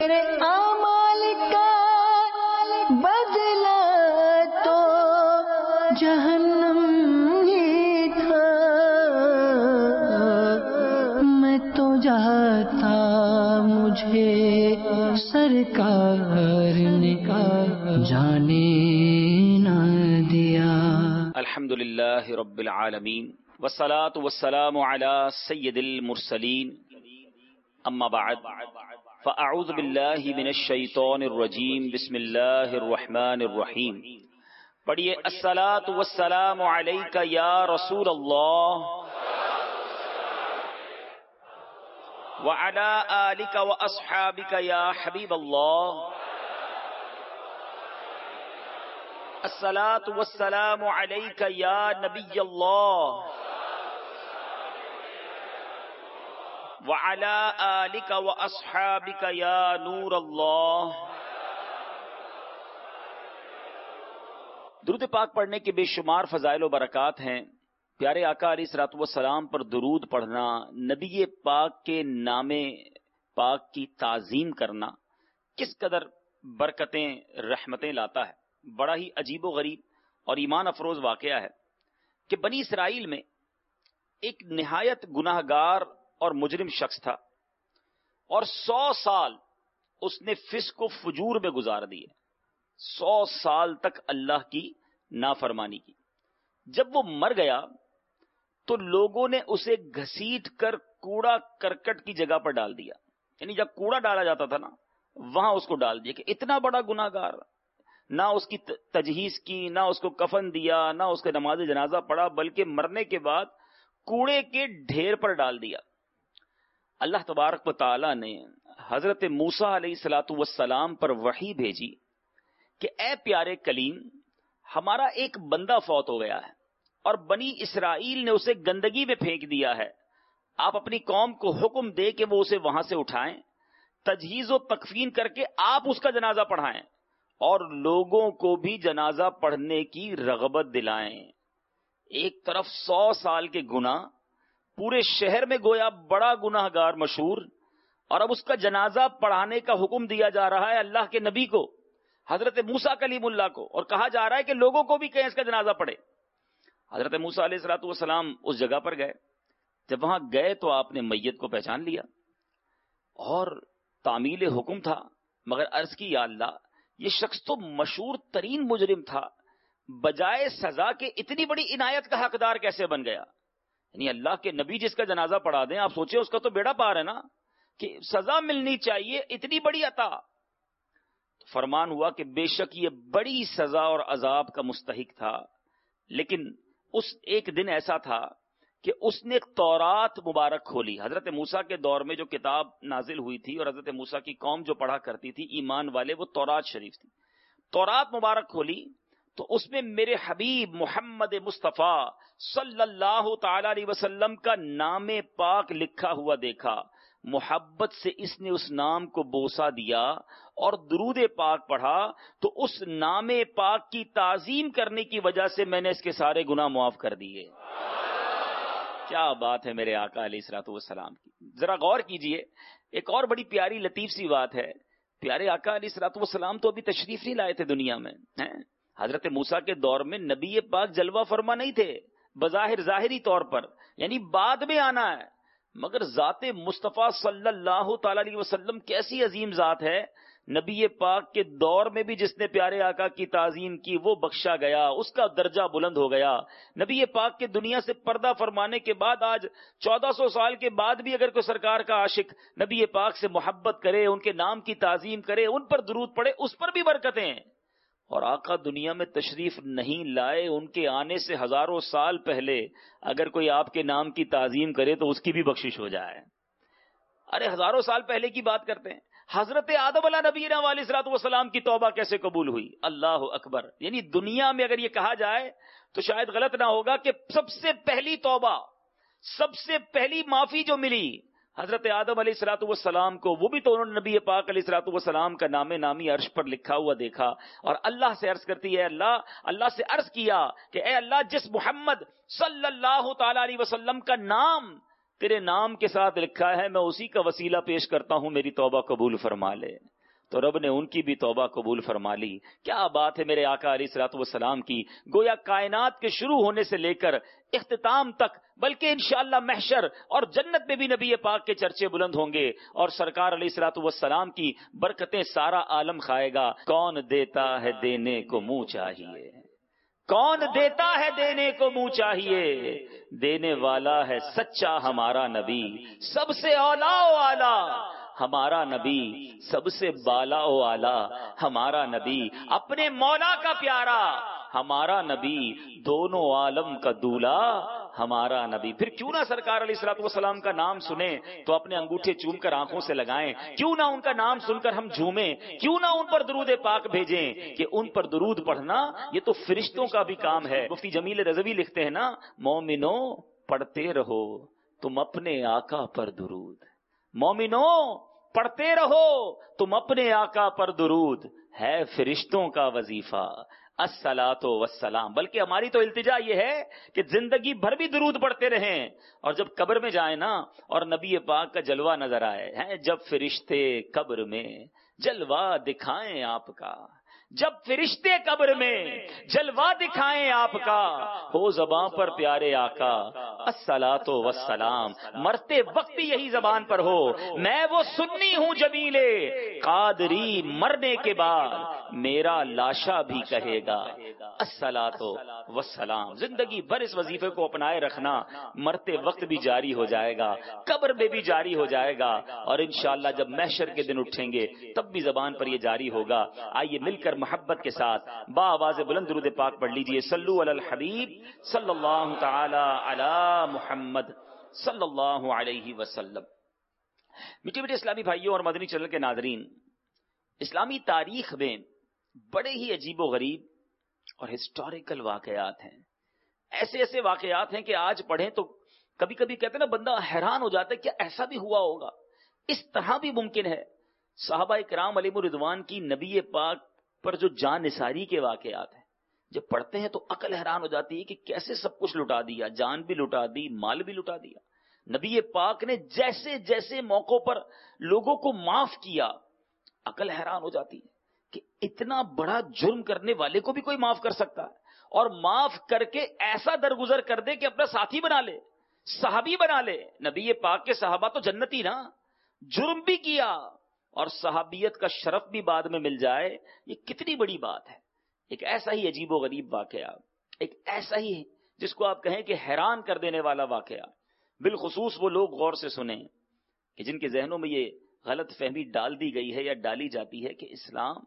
میرے اعمال کا بدلہ تو جہنم ہی تھا، میں تو جاتا مجھے سرکار نے جانے نہ دیا۔ الحمدللہ رب العالمین والصلاة والسلام على سید المرسلین، اما بعد فاعوذ باللہ من الشیطان الرجیم، بسم اللہ الرحمن الرحیم۔ پڑھیے الصلاة والسلام علیک یا رسول اللہ وعلی آلک واصحابک یا حبیب اللہ، الصلاة والسلام علیک یا نبی اللہ وعلی آلک واصحابک یا نور اللہ۔ درود پاک پڑھنے کے بے شمار فضائل و برکات ہیں۔ پیارے آقا علیہ الصلوۃ والسلام پر درود پڑھنا، نبی پاک کے نام پاک کی تعظیم کرنا کس قدر برکتیں رحمتیں لاتا ہے۔ بڑا ہی عجیب و غریب اور ایمان افروز واقعہ ہے کہ بنی اسرائیل میں ایک نہایت گناہ گار اور مجرم شخص تھا، اور 100 سال اس نے فسق و فجور میں گزار دیے، 100 سال تک اللہ کی نافرمانی کی۔ جب وہ مر گیا تو لوگوں نے اسے گھسیٹ کر کوڑا کرکٹ کی جگہ پر ڈال دیا، یعنی جب کوڑا ڈالا جاتا تھا نا وہاں اس کو ڈال دیا، کہ اتنا بڑا گناہ گار، نہ اس کی تجہیز کی، نہ اس کو کفن دیا، نہ اس کا نماز جنازہ پڑھا، بلکہ مرنے کے بعد کوڑے کے ڈھیر پر ڈال دیا۔ اللہ تبارک و تعالی نے حضرت موسیٰ علیہ الصلوۃ والسلام پر وحی بھیجی کہ اے پیارے کلیم، ہمارا ایک بندہ فوت ہو گیا ہے اور بنی اسرائیل نے اسے گندگی میں پھینک دیا ہے، آپ اپنی قوم کو حکم دے کہ وہ اسے وہاں سے اٹھائیں، تجہیز و تکفین کر کے آپ اس کا جنازہ پڑھائیں اور لوگوں کو بھی جنازہ پڑھنے کی رغبت دلائیں۔ ایک طرف 100 سال کے گناہ، پورے شہر میں گویا بڑا گناہ گار مشہور، اور اب اس کا جنازہ پڑھانے کا حکم دیا جا رہا ہے اللہ کے نبی کو، حضرت موسیٰ کلیم اللہ کو، اور کہا جا رہا ہے کہ لوگوں کو بھی کہیں اس کا جنازہ پڑھے۔ حضرت موسیٰ علیہ الصلوۃ والسلام اس جگہ پر گئے۔ جب وہاں گئے تو آپ نے میت کو پہچان لیا اور تعمیل حکم تھا، مگر عرض کی یا اللہ، یہ شخص تو مشہور ترین مجرم تھا، بجائے سزا کے اتنی بڑی عنایت کا حقدار کیسے بن گیا؟ یعنی اللہ کے نبی جس کا جنازہ پڑھا دیں، آپ سوچیں اس کا تو بیڑا پار ہے نا، کہ سزا ملنی چاہیے، اتنی بڑی عطا۔ فرمان ہوا کہ بے شک یہ بڑی سزا اور عذاب کا مستحق تھا، لیکن اس ایک دن ایسا تھا کہ اس نے تورات مبارک کھولی۔ حضرت موسیٰ کے دور میں جو کتاب نازل ہوئی تھی اور حضرت موسیٰ کی قوم جو پڑھا کرتی تھی ایمان والے، وہ تورات شریف تھی۔ تورات مبارک کھولی تو اس میں میرے حبیب محمد مصطفیٰ صلی اللہ تعالی علیہ وسلم کا نام پاک لکھا ہوا دیکھا۔ محبت سے اس نے اس نام کو بوسہ دیا اور درود پاک پڑھا، تو اس نام پاک کی تعظیم کرنے کی وجہ سے میں نے اس کے سارے گناہ معاف کر دیے۔ کیا بات ہے میرے آقا علیہ الصلوۃ والسلام کی۔ ذرا غور کیجئے، ایک اور بڑی پیاری لطیف سی بات ہے۔ پیارے آقا علیہ الصلوۃ والسلام تو ابھی تشریف نہیں لائے تھے دنیا میں، حضرت موسیٰ کے دور میں نبی پاک جلوہ فرما نہیں تھے بظاہر، ظاہری طور پر، یعنی بعد میں آنا ہے، مگر ذات مصطفیٰ صلی اللہ تعالی علیہ وسلم کیسی عظیم ذات ہے، نبی پاک کے دور میں بھی جس نے پیارے آقا کی تعظیم کی وہ بخشا گیا، اس کا درجہ بلند ہو گیا۔ نبی پاک کے دنیا سے پردہ فرمانے کے بعد آج 1400 سال کے بعد بھی اگر کوئی سرکار کا عاشق نبی پاک سے محبت کرے، ان کے نام کی تعظیم کرے، ان پر درود پڑھے، اس پر بھی برکتیں ہیں۔ اور آقا دنیا میں تشریف نہیں لائے، ان کے آنے سے ہزاروں سال پہلے اگر کوئی آپ کے نام کی تعظیم کرے تو اس کی بھی بخشش ہو جائے۔ ارے ہزاروں سال پہلے کی بات کرتے ہیں، حضرت آدم علیہ نبینا علیہ الصلوۃ والسلام کی توبہ کیسے قبول ہوئی؟ اللہ اکبر! یعنی دنیا میں اگر یہ کہا جائے تو شاید غلط نہ ہوگا کہ سب سے پہلی توبہ، سب سے پہلی معافی جو ملی حضرت آدم علیہ الصلوۃ والسلام کو، وہ بھی تو انہوں نے نبی پاک علیہ الصلوۃ والسلام کا نام نامی عرش پر لکھا ہوا دیکھا، اور اللہ سے عرض کرتی ہے، اللہ سے عرض کیا کہ اے اللہ، جس محمد صلی اللہ تعالی علیہ وسلم کا نام تیرے نام کے ساتھ لکھا ہے، میں اسی کا وسیلہ پیش کرتا ہوں، میری توبہ قبول فرما لے۔ تو رب نے ان کی بھی توبہ قبول فرما لی. کیا بات ہے میرے آقا علیہ الصلوۃ والسلام کی. گویا کائنات کے شروع ہونے سے لے کر اختتام تک، بلکہ انشاءاللہ محشر اور جنت میں بھی نبی پاک کے چرچے بلند ہوں گے، اور سرکار علیہ الصلوۃ والسلام کی برکتیں سارا عالم کھائے گا. کون دیتا ہے دینے کو منہ چاہیے، کون دیتا ہے دینے کو منہ چاہیے، دینے والا ہے سچا ہمارا نبی، سب سے اولا و اعلی ہمارا نبی، سب سے بالا و اعلی ہمارا نبی، اپنے مولا کا پیارا ہمارا نبی، دونوں عالم کا دولا ہمارا نبی. پھر کیوں نہ سرکار علیہ الصلوۃ والسلام کا نام سنیں تو اپنے انگوٹھے چوم کر آنکھوں سے لگائیں، کیوں نہ ان کا نام سن کر ہم جھومیں، کیوں نہ ان پر درود پاک بھیجیں. کہ ان پر درود پڑھنا یہ تو فرشتوں کا بھی کام ہے. مفتی جمیل رضوی لکھتے ہیں نا، مومنو پڑھتے رہو تم اپنے آقا پر درود، مومنو پڑھتے رہو تم اپنے آقا پر درود، ہے فرشتوں کا وظیفہ الصلاۃ والسلام. بلکہ ہماری تو التجا یہ ہے کہ زندگی بھر بھی درود پڑھتے رہیں، اور جب قبر میں جائیں نا اور نبی پاک کا جلوہ نظر آئے ہیں، جب فرشتے قبر میں جلوہ دکھائیں آپ کا، جب فرشتے قبر میں جلوہ دکھائیں آپ کا، ہو زبان پر پیارے آقا الصلاۃ والسلام، مرتے وقت بھی یہی زبان پر ہو، میں وہ سنی ہوں جمیلے قادری، مرنے کے بعد میرا لاشا بھی کہے گا الصلاۃ والسلام. زندگی بھر اس وظیفے کو اپنائے رکھنا، مرتے وقت بھی جاری ہو جائے گا، قبر میں بھی جاری ہو جائے گا، اور انشاءاللہ جب محشر کے دن اٹھیں گے تب بھی زبان پر یہ جاری ہوگا. آئیے مل کر محبت کے ساتھ با آواز بلند درود پاک پڑھ لیجئے. صلو علی الحبیب صلی اللہ تعالی علی محمد صلی اللہ علیہ وسلم. میٹھے میٹھے اسلامی بھائیوں اور مدنی چینل کے ناظرین، اسلامی تاریخ میں بڑے ہی عجیب و غریب اور ہسٹوریکل واقعات ہیں. ایسے ایسے واقعات ہیں کہ آج پڑھیں تو کبھی کبھی کہتے ہیں نا بندہ حیران ہو جاتا ہے کہ ایسا بھی ہوا ہوگا، اس طرح بھی ممکن ہے. صحابہ کرام علیہم الرضوان کی نبی پاک پر جو جان نثاری کے واقعات ہیں، جب پڑھتے ہیں تو عقل حیران ہو جاتی ہے کہ کیسے سب کچھ لٹا دیا، جان بھی لٹا دی، مال بھی لٹا دیا. نبی پاک نے جیسے جیسے موقعوں پر لوگوں کو معاف کیا، عقل حیران ہو جاتی ہے کہ اتنا بڑا جرم کرنے والے کو بھی کوئی معاف کر سکتا ہے، اور معاف کر کے ایسا درگزر کر دے کہ اپنا ساتھی بنا لے، صحابی بنا لے. نبی پاک کے صحابہ تو جنتی نا، جرم بھی کیا اور صحابیت کا شرف بھی بعد میں مل جائے، یہ کتنی بڑی بات ہے. ایک ایسا ہی عجیب و غریب واقعہ، ایک ایسا ہی جس کو آپ کہیں کہ حیران کر دینے والا واقعہ. بالخصوص وہ لوگ غور سے سنیں کہ جن کے ذہنوں میں یہ غلط فہمی ڈال دی گئی ہے یا ڈالی جاتی ہے کہ اسلام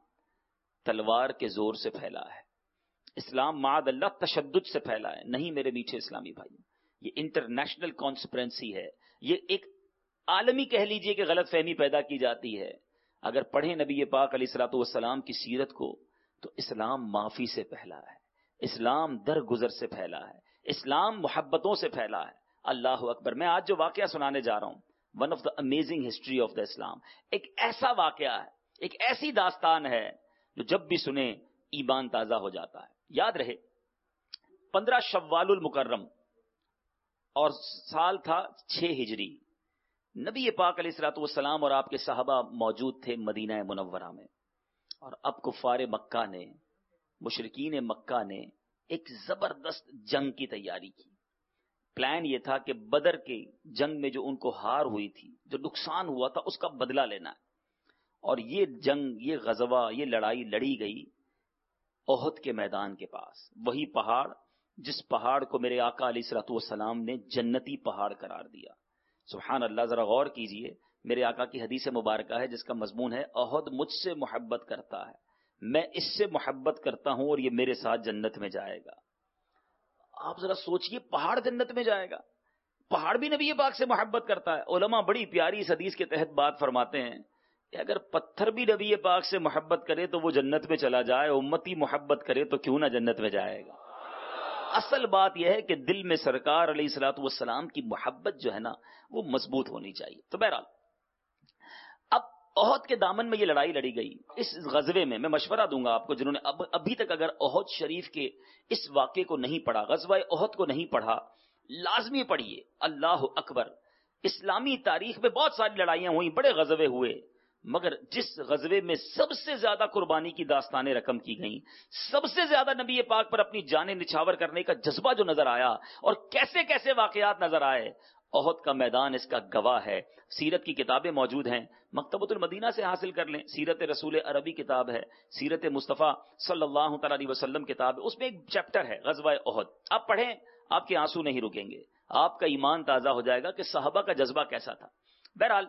تلوار کے زور سے پھیلا ہے، اسلام معاذ اللہ تشدد سے پھیلا ہے. نہیں میرے میٹھے اسلامی بھائی، یہ انٹرنیشنل کانسپرنسی ہے، یہ ایک عالمی کہہ لیجئے کہ غلط فہمی پیدا کی جاتی ہے. اگر پڑھیں نبی پاک علیہ الصلوۃ والسلام کی سیرت کو تو اسلام معافی سے پھیلا ہے، اسلام درگزر سے پھیلا ہے، اسلام محبتوں سے پھیلا ہے. اللہ اکبر. میں آج جو واقعہ سنانے جا رہا ہوں، one of the amazing history of the Islam, ایک ایسا واقعہ ہے، ایک ایسی داستان ہے جو جب بھی سنیں ایمان تازہ ہو جاتا ہے. یاد رہے 15 شوال المکرم اور سال تھا 6 ہجری. نبی پاک علیہ الصلوۃ والسلام اور آپ کے صحابہ موجود تھے مدینہ منورہ میں، اور اب کفار مکہ نے، مشرکین مکہ نے ایک زبردست جنگ کی تیاری کی. پلان یہ تھا کہ بدر کے جنگ میں جو ان کو ہار ہوئی تھی، جو نقصان ہوا تھا، اس کا بدلہ لینا ہے. اور یہ جنگ، یہ غزوہ، یہ لڑائی لڑی گئی احد کے میدان کے پاس، وہی پہاڑ جس پہاڑ کو میرے آقا علیہ الصلوۃ والسلام نے جنتی پہاڑ قرار دیا. سبحان اللہ. ذرا غور کیجئے، میرے آقا کی حدیث مبارکہ ہے جس کا مضمون ہے احد مجھ سے محبت کرتا ہے، میں اس سے محبت کرتا ہوں اور یہ میرے ساتھ جنت میں جائے گا. آپ ذرا سوچئے، پہاڑ جنت میں جائے گا، پہاڑ بھی نبی پاک سے محبت کرتا ہے. علماء بڑی پیاری اس حدیث کے تحت بات فرماتے ہیں کہ اگر پتھر بھی نبی پاک سے محبت کرے تو وہ جنت میں چلا جائے، امتی محبت کرے تو کیوں نہ جنت میں جائے گا. اصل بات یہ ہے کہ دل میں سرکار علیہ الصلوۃ والسلام کی محبت جو ہے نا وہ مضبوط ہونی چاہیے. تو بہرحال اب احد کے دامن میں یہ لڑائی لڑی گئی. اس غزوے میں مشورہ دوں گا آپ کو جنہوں نے ابھی تک اگر احد شریف کے اس واقعے کو نہیں پڑھا، غزوہ احد کو نہیں پڑھا، لازمی پڑھیے. اللہ اکبر. اسلامی تاریخ میں بہت ساری لڑائیاں ہوئیں، بڑے غزوے ہوئے، مگر جس غزوے میں سب سے زیادہ قربانی کی داستانیں رقم کی گئیں، سب سے زیادہ نبی پاک پر اپنی جانیں نچھاور کرنے کا جذبہ جو نظر آیا اور کیسے کیسے واقعات نظر آئے، احد کا میدان اس کا گواہ ہے۔ سیرت کی کتابیں موجود ہیں، مکتبۃ المدینہ سے حاصل کر لیں، سیرت رسول عربی کتاب ہے، سیرت مصطفیٰ صلی اللہ تعالی علیہ وسلم کتاب ہے، اس میں ایک چیپٹر ہے غزوہ احد، آپ پڑھیں، آپ کے آنسو نہیں رکیں گے، آپ کا ایمان تازہ ہو جائے گا کہ صحابہ کا جذبہ کیسا تھا۔ بہرحال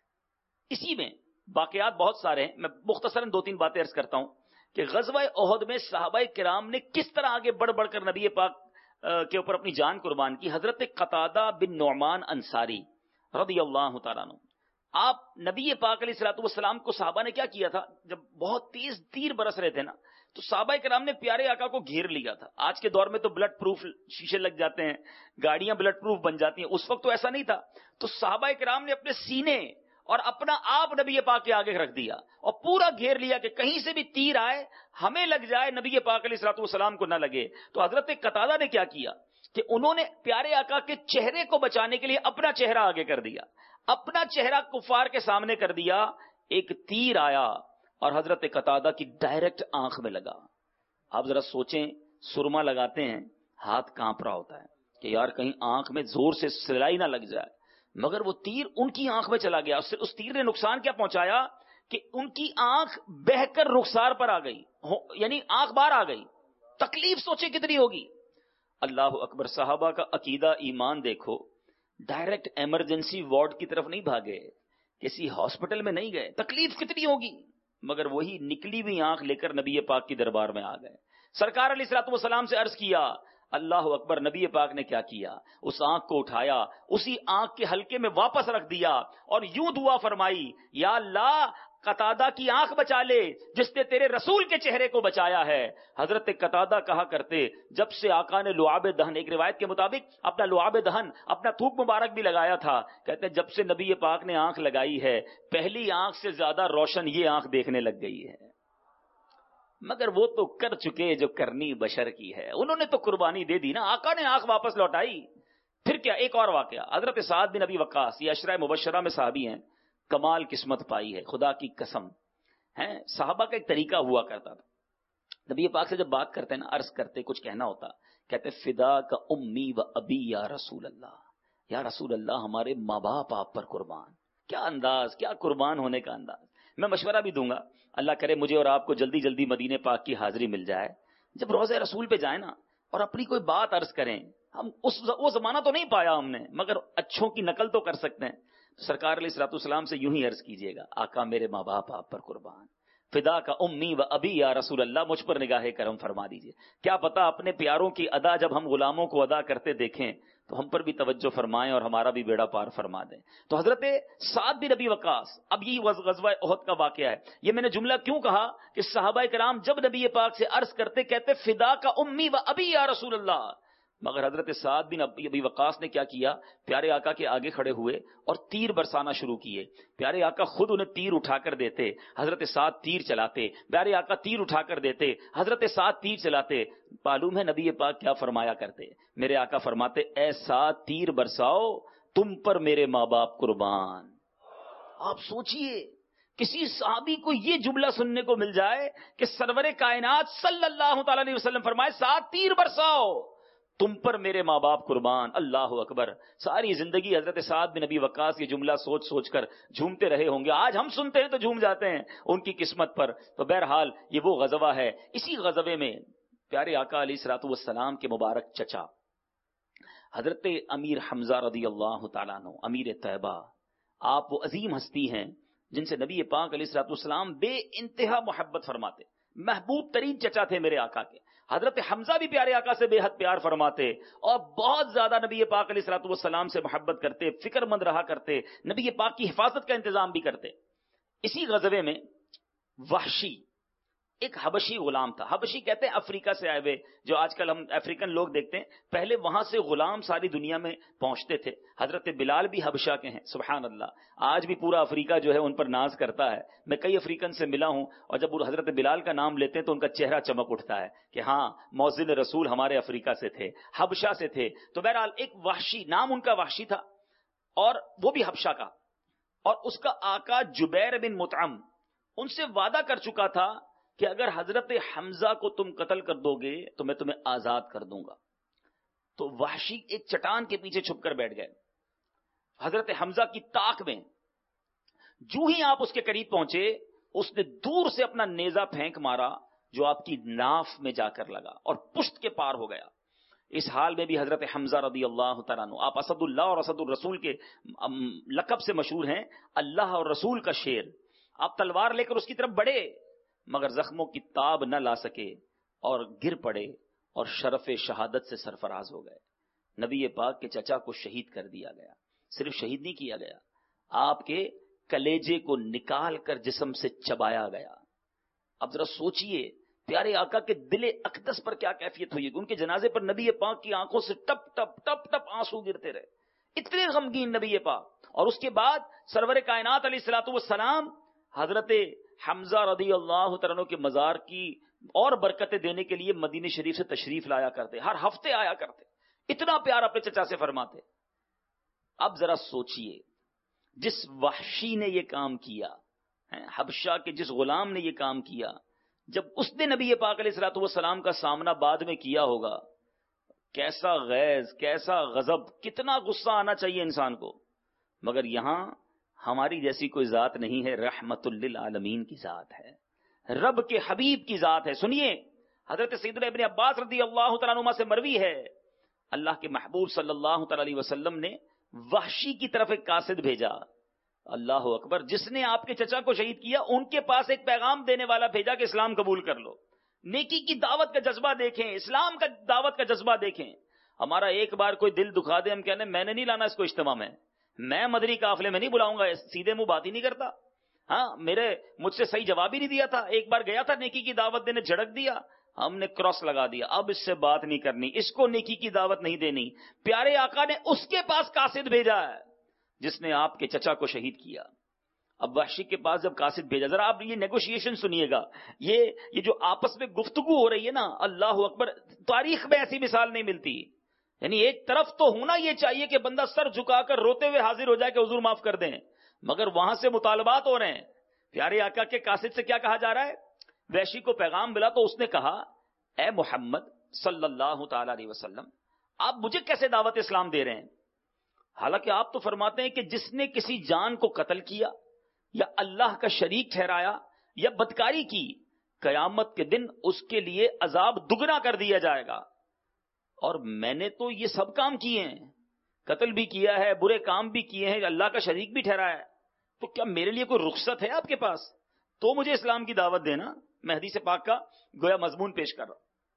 اسی میں واقعات بہت سارے ہیں، میں مختصراً 2-3 باتیں عرض کرتا ہوں کہ غزوہ احد میں صحابہ کرام نے کس طرح آگے بڑھ بڑھ کر نبی پاک کے اوپر اپنی جان قربان کی۔ حضرت قتادہ بن نعمان انصاری رضی اللہ تعالیٰ عنہ، آپ نبی پاک علیہ الصلوۃ والسلام کو صحابہ نے کیا کیا تھا، جب بہت تیز تیر برس رہے تھے نا، تو صحابہ کرام نے پیارے آقا کو گھیر لیا تھا۔ آج کے دور میں تو بلٹ پروف شیشے لگ جاتے ہیں، گاڑیاں بلٹ پروف بن جاتی ہیں، اس وقت تو ایسا نہیں تھا۔ تو صحابہ کرام نے اپنے سینے اور اپنا آپ نبی پاک کے آگے رکھ دیا اور پورا گھیر لیا کہ کہیں سے بھی تیر آئے ہمیں لگ جائے، نبی پاک علیہ الصلوۃ والسلام کو نہ لگے۔ تو حضرت قتادہ نے کیا کیا کہ انہوں نے پیارے آقا کے چہرے کو بچانے کے لیے اپنا چہرہ آگے کر دیا، اپنا چہرہ کفار کے سامنے کر دیا۔ ایک تیر آیا اور حضرت قتادہ کی ڈائریکٹ آنکھ میں لگا۔ آپ ذرا سوچیں، سرما لگاتے ہیں، ہاتھ کانپ رہا ہوتا ہے کہ یار کہیں آنکھ میں زور سے سلائی نہ لگ جائے، مگر وہ تیر ان کی آنکھ میں چلا گیا۔ اس تیر نے نقصان کیا پہنچایا کہ ان کی آنکھ بہہ کر رخسار پر آ گئی، یعنی آنکھ باہر آ گئی۔ تکلیف سوچے کتنی ہوگی۔ اللہ اکبر، صحابہ کا عقیدہ ایمان دیکھو، ڈائریکٹ ایمرجنسی وارڈ کی طرف نہیں بھاگے، کسی ہاسپٹل میں نہیں گئے، تکلیف کتنی ہوگی، مگر وہی نکلی ہوئی آنکھ لے کر نبی پاک کی دربار میں آ گئے۔ سرکار علیہ الصلوۃ والسلام سے عرض کیا، اللہ اکبر، نبی پاک نے کیا کیا، اس آنکھ کو اٹھایا، اسی آنکھ کے حلقے میں واپس رکھ دیا اور یوں دعا فرمائی، یا اللہ قتادہ کی آنکھ بچا لے جس نے تیرے رسول کے چہرے کو بچایا ہے۔ حضرت قتادہ کہا کرتے، جب سے آقا نے لعاب دہن، ایک روایت کے مطابق اپنا لعاب دہن، اپنا تھوک مبارک بھی لگایا تھا، کہتے ہیں جب سے نبی پاک نے آنکھ لگائی ہے، پہلی آنکھ سے زیادہ روشن یہ آنکھ دیکھنے لگ گئی ہے۔ مگر وہ تو کر چکے جو کرنی بشر کی ہے، انہوں نے تو قربانی دے دی نا، آقا نے آنکھ واپس لوٹائی۔ پھر کیا، ایک اور واقعہ، حضرت سعد بن ابی وقاص، یہ عشرہ مبشرہ میں صحابی ہیں، کمال قسمت پائی ہے، خدا کی قسم ہے۔ صحابہ کا ایک طریقہ ہوا کرتا تھا، نبی پاک سے جب بات کرتے نا، عرض کرتے، کچھ کہنا ہوتا، کہتے فدا کا امی و ابی یا رسول اللہ، یا رسول اللہ ہمارے ماں باپ آپ پر قربان۔ کیا انداز، کیا قربان ہونے کا انداز۔ میں مشورہ بھی دوں گا، اللہ کرے مجھے اور آپ کو جلدی جلدی مدینے پاک کی حاضری مل جائے، جب روضہ رسول پہ جائیں نا اور اپنی کوئی بات عرض کریں، ہم وہ زمانہ تو نہیں پایا ہم نے، مگر اچھوں کی نقل تو کر سکتے ہیں۔ سرکار علیہ الصلوۃ والسلام سے یوں ہی عرض کیجئے گا، آقا میرے ماں باپ آپ پر قربان، فدا کا امی و ابی یا رسول اللہ، مجھ پر نگاہ کرم فرما دیجئے۔ کیا پتا اپنے پیاروں کی ادا جب ہم غلاموں کو ادا کرتے دیکھیں تو ہم پر بھی توجہ فرمائیں اور ہمارا بھی بیڑا پار فرما دیں۔ تو حضرت سعد بن ابی وقاص، اب یہ غزوہ احد کا واقعہ ہے۔ یہ میں نے جملہ کیوں کہا کہ صحابہ کرام جب نبی پاک سے عرض کرتے، کہتے فدا کا امی و ابی یا رسول اللہ، مگر حضرت سعد بن ابی وقاص نے کیا کیا، پیارے آقا کے آگے کھڑے ہوئے اور تیر برسانا شروع کیے۔ پیارے آقا خود انہیں تیر اٹھا کر دیتے، حضرت سعد تیر چلاتے، پیارے آقا تیر اٹھا کر دیتے، حضرت سعد تیر چلاتے۔ معلوم ہے نبی پاک کیا فرمایا کرتے، میرے آقا فرماتے، اے سعد تیر برساؤ، تم پر میرے ماں باپ قربان۔ آپ سوچئے کسی صحابی کو یہ جملہ سننے کو مل جائے کہ سرور کائنات صلی اللہ تعالی علیہ وسلم فرمائے، سعد تیر برساؤ، تم پر میرے ماں باپ قربان۔ اللہ اکبر، ساری زندگی حضرت سعد بن ابی وقاص یہ جملہ سوچ سوچ کر جھومتے رہے ہوں گے، آج ہم سنتے ہیں تو جھوم جاتے ہیں ان کی قسمت پر۔ تو بہرحال یہ وہ غزوہ ہے۔ اسی غزوے میں پیارے آقا علیہ الصلوۃ والسلام کے مبارک چچا حضرت امیر حمزہ رضی اللہ تعالیٰ عنہ، امیر طیبہ، آپ وہ عظیم ہستی ہیں جن سے نبی پاک علیہ الصلوۃ والسلام بے انتہا محبت فرماتے، محبوب ترین چچا تھے میرے آقا کے۔ حضرت حمزہ بھی پیارے آقا سے بے حد پیار فرماتے اور بہت زیادہ نبی پاک علیہ الصلوۃ والسلام سے محبت کرتے، فکر مند رہا کرتے، نبی پاک کی حفاظت کا انتظام بھی کرتے۔ اسی غزوے میں وحشی ایک حبشی غلام تھا، حبشی کہتے ہیں افریقہ سے آئے ہوئے، جو آج کل ہم افریقن لوگ دیکھتے ہیں، پہلے وہاں سے غلام ساری دنیا میں پہنچتے تھے۔ حضرت بلال بھی حبشہ کے ہیں، سبحان اللہ، آج بھی پورا افریقہ جو ہے ان پر ناز کرتا ہے۔ میں کئی افریقن سے ملا ہوں اور جب وہ حضرت بلال کا نام لیتے ہیں تو ان کا چہرہ چمک اٹھتا ہے کہ ہاں مؤذن رسول ہمارے افریقہ سے تھے، حبشہ سے تھے۔ تو بہرحال ایک وحشی، نام ان کا وحشی تھا اور وہ بھی حبشہ کا، اور اس کا آقا جبیر بن مطعم ان سے وعدہ کر چکا تھا کہ اگر حضرت حمزہ کو تم قتل کر دو گے تو میں تمہیں آزاد کر دوں گا. تو وحشی ایک چٹان کے پیچھے چھپ کر بیٹھ گئے حضرت حمزہ کی طاق میں. جو ہی آپ اس کے قریب پہنچے اس نے دور سے اپنا نیزہ پھینک مارا جو آپ کی ناف میں جا کر لگا اور پشت کے پار ہو گیا. اس حال میں بھی حضرت حمزہ رضی اللہ تعالیٰ عنہ، آپ اسد اللہ اور اسد الرسول کے لقب سے مشہور ہیں، اللہ اور رسول کا شیر. آپ تلوار لے کر اس کی طرف بڑھے مگر زخموں کی تاب نہ لا سکے اور گر پڑے اور شرف شہادت سے سرفراز ہو گئے. نبی پاک کے چچا کو شہید کر دیا گیا. صرف شہید نہیں کیا گیا، آپ کے کلیجے کو نکال کر جسم سے چبایا گیا. اب ذرا سوچئے پیارے آقا کے دل اقدس پر کیا کیفیت ہوئی. ان کے جنازے پر نبی پاک کی آنکھوں سے ٹپ ٹپ ٹپ ٹپ آنسو گرتے رہے، اتنے غمگین نبی پاک. اور اس کے بعد سرور کائنات علیہ الصلوۃ والسلام حضرت حمزہ رضی اللہ تعالیٰ عنہ کے مزار کی اور برکتیں دینے کے لیے مدینہ شریف سے تشریف لایا کرتے، ہر ہفتے آیا کرتے، اتنا پیار اپنے چچا سے فرماتے. اب ذرا سوچئے جس وحشی نے یہ کام کیا، حبشہ کے جس غلام نے یہ کام کیا، جب اس نے نبی پاک علیہ الصلوۃ والسلام کا سامنا بعد میں کیا ہوگا، کیسا غیظ، کیسا غضب، کتنا غصہ آنا چاہیے انسان کو. مگر یہاں ہماری جیسی کوئی ذات نہیں ہے، رحمت للعالمین کی ذات ہے، رب کے حبیب کی ذات ہے. سنیے حضرت سیدنا ابن عباس رضی اللہ تعالیٰ عنہما سے مروی ہے، اللہ کے محبوب صلی اللہ تعالی علیہ وسلم نے وحشی کی طرف ایک قاصد بھیجا. اللہ اکبر، جس نے آپ کے چچا کو شہید کیا ان کے پاس ایک پیغام دینے والا بھیجا کہ اسلام قبول کر لو. نیکی کی دعوت کا جذبہ دیکھیں، اسلام کا دعوت کا جذبہ دیکھیں. ہمارا ایک بار کوئی دل دکھا دے ہم کہنے میں نے نہیں لانا اس کو اجتماع میں مدری قافلے میں نہیں بلاؤں گا، سیدھے منہ بات ہی نہیں کرتا. ہاں مجھ سے صحیح جواب ہی نہیں دیا تھا، ایک بار گیا تھا نیکی کی دعوت دینے، جھڑک دیا، ہم نے کراس لگا دیا، اب اس سے بات نہیں کرنی، اس کو نیکی کی دعوت نہیں دینی. پیارے آقا نے اس کے پاس قاصد بھیجا ہے جس نے آپ کے چچا کو شہید کیا. اب وحشی کے پاس جب قاصد بھیجا، ذرا آپ یہ نیگوشیشن سنیے گا، یہ جو آپس میں گفتگو ہو رہی ہے نا، اللہ اکبر، تاریخ میں ایسی مثال نہیں ملتی. یعنی ایک طرف تو ہونا یہ چاہیے کہ بندہ سر جھکا کر روتے ہوئے حاضر ہو جائے کہ حضور معاف کر دیں، مگر وہاں سے مطالبات ہو رہے ہیں. پیارے آقا کے قاصد سے کیا کہا جا رہا ہے؟ وحشی کو پیغام ملا تو اس نے کہا، اے محمد صلی اللہ تعالی علیہ وسلم، آپ مجھے کیسے دعوت اسلام دے رہے ہیں؟ حالانکہ آپ تو فرماتے ہیں کہ جس نے کسی جان کو قتل کیا یا اللہ کا شریک ٹھہرایا یا بدکاری کی، قیامت کے دن اس کے لیے عذاب دگنا کر دیا جائے گا. اور میں نے تو یہ سب کام کیے ہیں، قتل بھی کیا ہے، برے کام بھی کیے ہیں، اللہ کا شریک بھی ٹھہرایا ہے، تو کیا میرے لیے کوئی رخصت ہے آپ کے پاس؟ تو مجھے اسلام کی دعوت دینا. میں حدیث پاک کا گویا مضمون پیش کر رہا ہوں.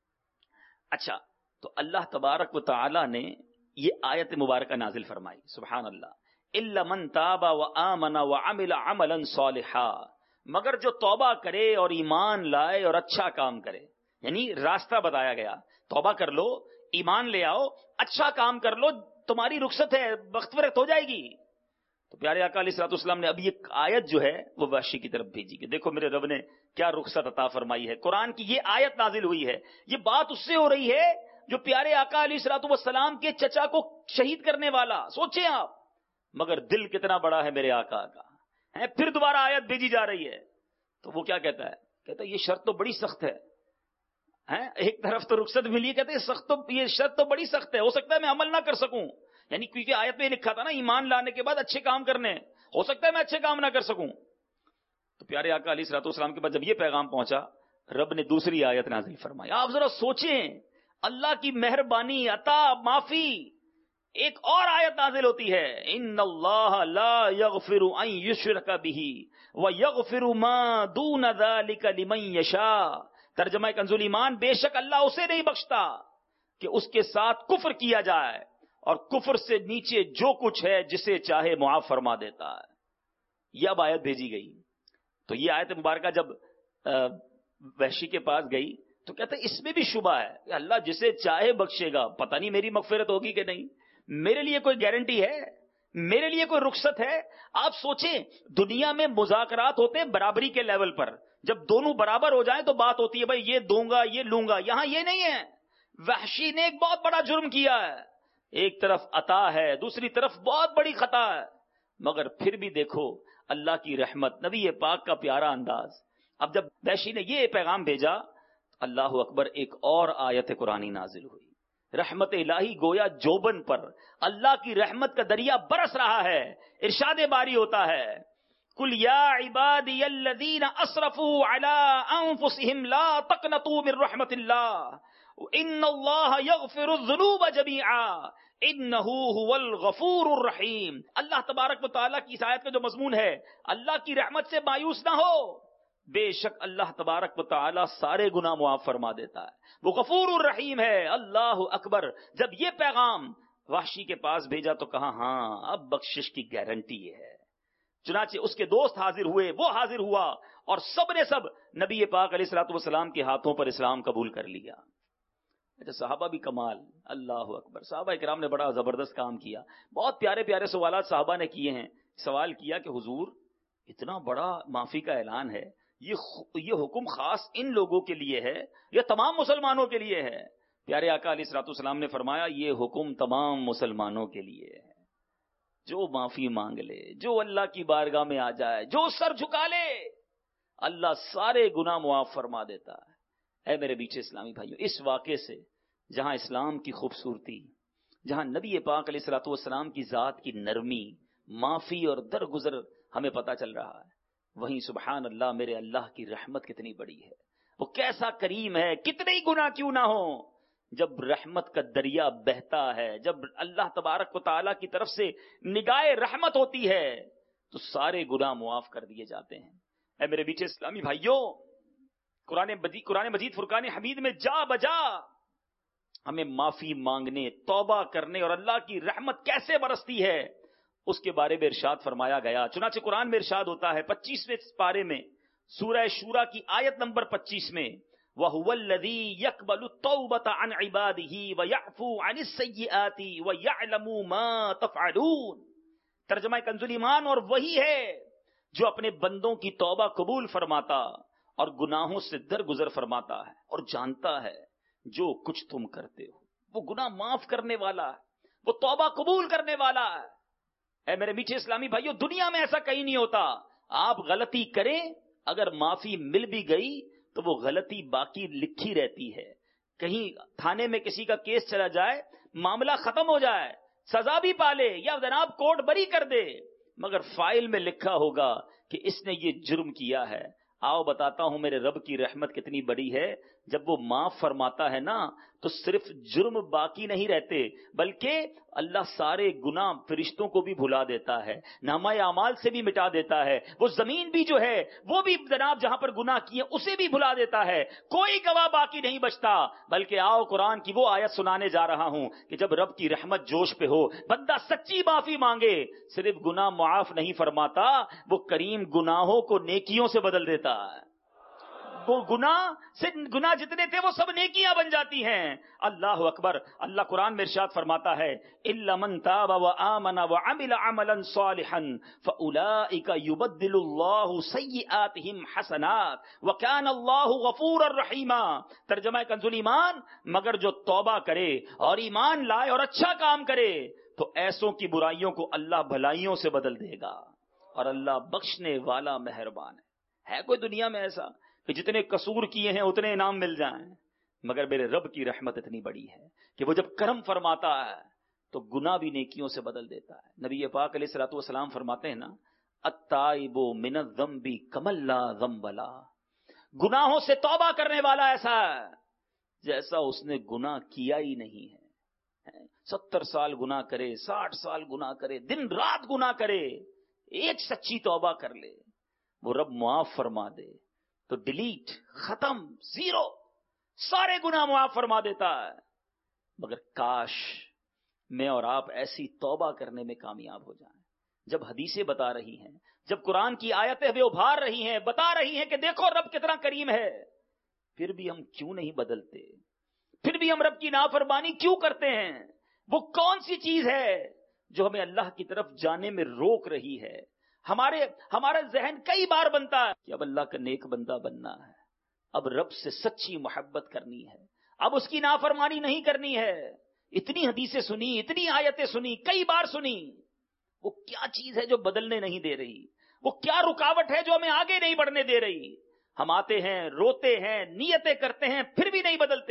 اچھا، تو اللہ تبارک و تعالی نے یہ آیت مبارکہ نازل فرمائی، سبحان اللہ، الا من تاب وآمن وعمل عملا صالحا، مگر جو توبہ کرے اور ایمان لائے اور اچھا کام کرے. یعنی راستہ بتایا گیا، توبہ کر لو، ایمان لے آؤ، اچھا کام کر لو، تمہاری رخصت ہے، وقت فرقت ہو جائے گی. تو پیارے آقا علیہ الصلوۃ والسلام نے اب یہ آیت جو ہے وہ وحشی کی طرف بھیجی کہ دیکھو میرے رب نے کیا رخصت عطا فرمائی ہے. قرآن کی یہ آیت نازل ہوئی ہے، یہ بات اس سے ہو رہی ہے جو پیارے آقا علیہ الصلوۃ والسلام کے چچا کو شہید کرنے والا. سوچیں آپ، مگر دل کتنا بڑا ہے میرے آقا کا. پھر دوبارہ آیت بھیجی جا رہی ہے تو وہ کیا کہتا ہے؟ کہتا ہے یہ شرط تو بڑی سخت ہے. ایک طرف تو رخصت ملی، کہتے ہیں یہ شرط تو بڑی سخت ہے، ہو سکتا ہے میں عمل نہ کر سکوں. یعنی کیونکہ آیت میں لکھا تھا نا ایمان لانے کے بعد اچھے کام کرنے، ہو سکتا ہے میں اچھے کام نہ کر سکوں. تو پیارے آقا علیہ الصلوۃ والسلام کے پاس جب یہ پیغام پہنچا، رب نے دوسری آیت نازل فرمائی. آپ ذرا سوچیں، اللہ کی مہربانی، عطا، معافی. ایک اور آیت نازل ہوتی ہے، ان اللہ لا یغفر ان یشرک بہ ویغفر ما دون ذلک لمن یشاء. ترجمہ کنز ایمان، بے شک اللہ اسے نہیں بخشتا کہ اس کے ساتھ کفر کیا جائے، اور کفر سے نیچے جو کچھ ہے جسے چاہے معاف فرما دیتا ہے. یہ اب آیت بھیجی گئی. تو یہ آیت مبارکہ جب وحشی کے پاس گئی تو کہتے اس میں بھی شبہ ہے کہ اللہ جسے چاہے بخشے گا، پتہ نہیں میری مغفرت ہوگی کہ نہیں، میرے لیے کوئی گارنٹی ہے، میرے لیے کوئی رخصت ہے؟ آپ سوچیں، دنیا میں مذاکرات ہوتے ہیں برابری کے لیول پر، جب دونوں برابر ہو جائیں تو بات ہوتی ہے بھائی یہ دوں گا یہ لوں گا. یہاں یہ نہیں ہے. وحشی نے ایک بہت بڑا جرم کیا ہے، ایک طرف عطا ہے، دوسری طرف بہت بڑی خطا ہے. مگر پھر بھی دیکھو اللہ کی رحمت، نبی پاک کا پیارا انداز. اب جب وحشی نے یہ پیغام بھیجا، اللہ اکبر، ایک اور آیت قرآنی نازل ہوئی. رحمت الہی گویا جوبن پر اللہ کی رحمت کا دریا برس رہا ہے. ارشاد باری ہوتا ہے، قل یا عبادی الذین اسرفوا علی انفسہم لا تقنطوا من رحمت اللہ ان اللہ یغفر الذنوب جمیعا انہ هو الغفور الرحیم. اللہ تبارک و تعالیٰ کی اس آیت کا جو مضمون ہے، اللہ کی رحمت سے مایوس نہ ہو، بے شک اللہ تبارک و تعالیٰ سارے گناہ معاف فرما دیتا ہے، وہ غفور الرحیم ہے. اللہ اکبر. جب یہ پیغام وحشی کے پاس بھیجا تو کہا ہاں اب بخشش کی گارنٹی ہے. چنانچہ اس کے دوست حاضر ہوئے، وہ حاضر ہوا، اور سب نے سب نبی پاک علیہ الصلوۃ والسلام کے ہاتھوں پر اسلام قبول کر لیا. اچھا، صحابہ بھی کمال. اللہ اکبر. صحابہ کرام نے بڑا زبردست کام کیا. بہت پیارے پیارے سوالات صحابہ نے کیے ہیں. سوال کیا کہ حضور اتنا بڑا معافی کا اعلان ہے، یہ حکم خاص ان لوگوں کے لیے ہے یا تمام مسلمانوں کے لیے ہے؟ پیارے آقا علیہ الصلوۃ والسلام نے فرمایا یہ حکم تمام مسلمانوں کے لیے ہے. جو معافی مانگ لے، جو اللہ کی بارگاہ میں آ جائے، جو سر جھکا لے، اللہ سارے گناہ معاف فرما دیتا ہے. اے میرے بیچے اسلامی بھائیوں، اس واقعے سے جہاں اسلام کی خوبصورتی، جہاں نبی پاک علیہ الصلوۃ والسلام کی ذات کی نرمی، معافی اور درگزر ہمیں پتہ چل رہا ہے، وہیں سبحان اللہ میرے اللہ کی رحمت کتنی بڑی ہے. وہ کیسا کریم ہے، کتنے ہی گناہ کیوں نہ ہوں، جب رحمت کا دریا بہتا ہے، جب اللہ تبارک و تعالیٰ کی طرف سے نگاہ رحمت ہوتی ہے تو سارے گناہ معاف کر دیے جاتے ہیں. اے میرے بیچے اسلامی بھائیوں، قرآن مجید فرقان حمید میں جا بجا ہمیں معافی مانگنے، توبہ کرنے اور اللہ کی رحمت کیسے برستی ہے اس کے بارے میں ارشاد فرمایا گیا. چنانچہ قرآن میں ارشاد ہوتا ہے 25ویں پارے میں، سورہ شورا کی آیت نمبر 25 میں، وَهُوَ الَّذِي يَقْبَلُ التَّوْبَةَ عَنْ عِبَادِهِ وَيَعْفُو عَنِ السَّيِّئَاتِ وَيَعْلَمُ مَا تَفْعَلُونَ. ترجمہ کنز الایمان، اور وہی ہے جو اپنے بندوں کی توبہ قبول فرماتا اور گناہوں سے درگزر فرماتا ہے اور جانتا ہے جو کچھ تم کرتے ہو. وہ گناہ معاف کرنے والا ہے، وہ توبہ قبول کرنے والا ہے. اے میرے میٹھے اسلامی بھائیوں، دنیا میں ایسا کہیں نہیں ہوتا. آپ غلطی کریں، اگر معافی مل بھی گئی تو وہ غلطی باقی لکھی رہتی ہے. کہیں تھانے میں کسی کا کیس چلا جائے، معاملہ ختم ہو جائے، سزا بھی پالے یا جناب کورٹ بری کر دے، مگر فائل میں لکھا ہوگا کہ اس نے یہ جرم کیا ہے. آؤ بتاتا ہوں میرے رب کی رحمت کتنی بڑی ہے. جب وہ معاف فرماتا ہے نا تو صرف جرم باقی نہیں رہتے، بلکہ اللہ سارے گناہ فرشتوں کو بھی بھلا دیتا ہے، نامہ اعمال سے بھی مٹا دیتا ہے. وہ زمین بھی جو ہے وہ بھی جناب جہاں پر گناہ کیے اسے بھی بھلا دیتا ہے. کوئی گواہ باقی نہیں بچتا. بلکہ آؤ قرآن کی وہ آیت سنانے جا رہا ہوں کہ جب رب کی رحمت جوش پہ ہو، بندہ سچی معافی مانگے، صرف گناہ معاف نہیں فرماتا، وہ کریم گناہوں کو نیکیوں سے بدل دیتا ہے. وہ گناہ جتنے تھے وہ سب نیکیاں بن جاتی ہیں. اللہ اکبر. اللہ قرآن میں ارشاد فرماتا ہے اِلَّا مَن تَابَ وَآمَنَ وَعَمِلَ عَمَلًا صَالِحًا فَأُولَٰئِكَ يُبَدِّلُ اللَّهُ سَيِّئَاتِهِمْ حَسَنَاتٍ وَكَانَ اللَّهُ غَفُورًا رَحِيمًا. ترجمہ کنز الایمان، مگر جو توبہ کرے اور ایمان لائے اور اچھا کام کرے تو ایسوں کی برائیوں کو اللہ بھلائیوں سے بدل دے گا، اور اللہ بخشنے والا مہربان ہے. ہے کوئی دنیا میں ایسا کہ جتنے قصور کیے ہیں اتنے انعام مل جائیں؟ مگر میرے رب کی رحمت اتنی بڑی ہے کہ وہ جب کرم فرماتا ہے تو گناہ بھی نیکیوں سے بدل دیتا ہے. نبی پاک علیہ الصلوۃ والسلام فرماتے ہیں نا، التائب من الذنب کمن لا ذنب لا. گناہوں سے توبہ کرنے والا ایسا ہے جیسا اس نے گناہ کیا ہی نہیں ہے. 70 سال گناہ کرے، 60 سال گناہ کرے، دن رات گناہ کرے، ایک سچی توبہ کر لے، وہ رب معاف فرما دے تو ڈیلیٹ، ختم، زیرو، سارے گناہ معاف فرما دیتا ہے. مگر کاش میں اور آپ ایسی توبہ کرنے میں کامیاب ہو جائیں. جب حدیثیں بتا رہی ہیں، جب قرآن کی آیتیں ہمیں ابھار رہی ہیں، بتا رہی ہیں کہ دیکھو رب کتنا کریم ہے، پھر بھی ہم کیوں نہیں بدلتے؟ پھر بھی ہم رب کی نافرمانی کیوں کرتے ہیں؟ وہ کون سی چیز ہے جو ہمیں اللہ کی طرف جانے میں روک رہی ہے؟ ہمارا ذہن کئی بار بنتا ہے کہ اب اللہ کا نیک بندہ بننا ہے، اب رب سے سچی محبت کرنی ہے، اب اس کی نافرمانی نہیں کرنی ہے. اتنی حدیثیں سنی، اتنی آیتیں سنی، کئی بار سنی، وہ کیا چیز ہے جو بدلنے نہیں دے رہی؟ وہ کیا رکاوٹ ہے جو ہمیں آگے نہیں بڑھنے دے رہی؟ ہم آتے ہیں، روتے ہیں، نیتیں کرتے ہیں، پھر بھی نہیں بدلتے.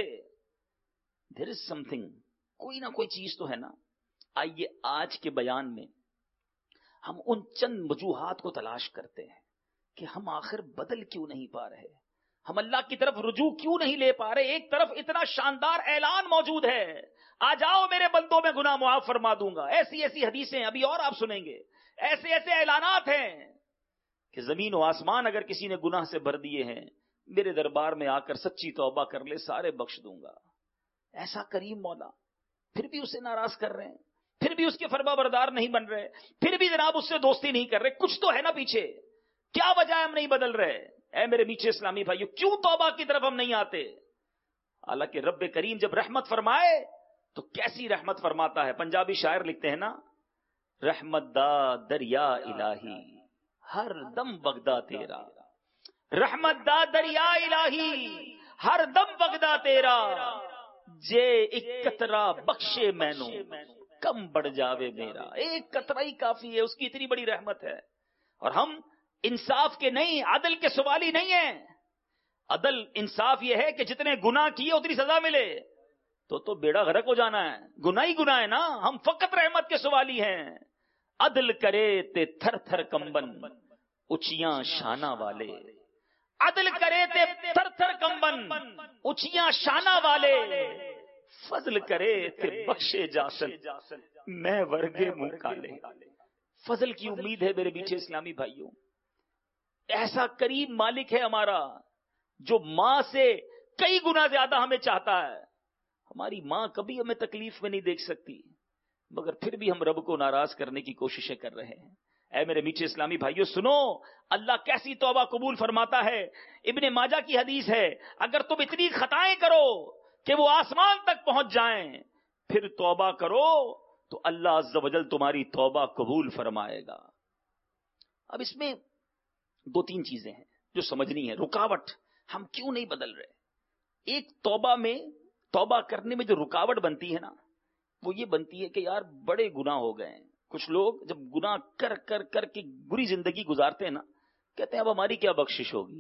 دیر از سم تھنگ، کوئی نہ کوئی چیز تو ہے نا. آئیے آج کے بیان میں ہم ان چند وجوہات کو تلاش کرتے ہیں کہ ہم آخر بدل کیوں نہیں پا رہے، ہم اللہ کی طرف رجوع کیوں نہیں لے پا رہے. ایک طرف اتنا شاندار اعلان موجود ہے، آ جاؤ میرے بندوں میں گناہ معاف فرما دوں گا. ایسی ایسی حدیثیں ابھی اور آپ سنیں گے، ایسے ایسے اعلانات ہیں کہ زمین و آسمان اگر کسی نے گناہ سے بھر دیے ہیں، میرے دربار میں آ کر سچی توبہ کر لے، سارے بخش دوں گا. ایسا کریم مولا، پھر بھی اسے ناراض کر رہے ہیں، پھر بھی اس کے فرما بردار نہیں بن رہے، پھر بھی جناب اس سے دوستی نہیں کر رہے. کچھ تو ہے نا پیچھے، کیا وجہ ہے ہم نہیں بدل رہے؟ اے میرے میٹھے اسلامی بھائیو، کیوں توبہ کی طرف ہم نہیں آتے؟ حالانکہ رب کریم جب رحمت فرمائے تو کیسی رحمت فرماتا ہے. پنجابی شاعر لکھتے ہیں نا، رحمت دا دریا الہی ہر دم بغدا تیرا، رحمت دا دریا الہی ہر دم بغدا تیرا، جے ایک قطرہ بخشے مینو کم بڑھ جاوے میرا. ایک قطرہ ہی کافی ہے، اس کی اتنی بڑی رحمت ہے. اور ہم انصاف کے نہیں، عدل کے سوالی نہیں ہیں. عدل انصاف یہ ہے کہ جتنے گناہ کیے اتنی سزا ملے. تو بیڑا غرق ہو جانا ہے، گناہ ہی گناہ ہے نا. ہم فقط رحمت کے سوالی ہیں. عدل کرے تے تھر تھر کمبن اچیاں شانہ والے، عدل کرے تے تھر تھر کمبن اچیاں شانہ والے، فضل کرے تے بخشے جاسن میں ورگے منہ کالے. فضل کی امید ہے میرے میٹھے اسلامی بھائیوں. ایسا کریم مالک ہے ہمارا جو ماں سے کئی گنا زیادہ ہمیں چاہتا ہے. ہماری ماں کبھی ہمیں تکلیف میں نہیں دیکھ سکتی، مگر پھر بھی ہم رب کو ناراض کرنے کی کوششیں کر رہے ہیں. اے میرے میٹھے اسلامی بھائیوں سنو، اللہ کیسی توبہ قبول فرماتا ہے. ابن ماجہ کی حدیث ہے، اگر تم اتنی خطائیں کرو کہ وہ آسمان تک پہنچ جائیں، پھر توبہ کرو تو اللہ عز و جل تمہاری توبہ قبول فرمائے گا. اب اس میں دو تین چیزیں ہیں جو سمجھنی ہے. رکاوٹ، ہم کیوں نہیں بدل رہے؟ ایک توبہ کرنے میں جو رکاوٹ بنتی ہے نا، وہ یہ بنتی ہے کہ یار بڑے گناہ ہو گئے ہیں. کچھ لوگ جب گناہ کر کر کر کے بری زندگی گزارتے ہیں نا، کہتے ہیں اب ہماری کیا بخشش ہوگی،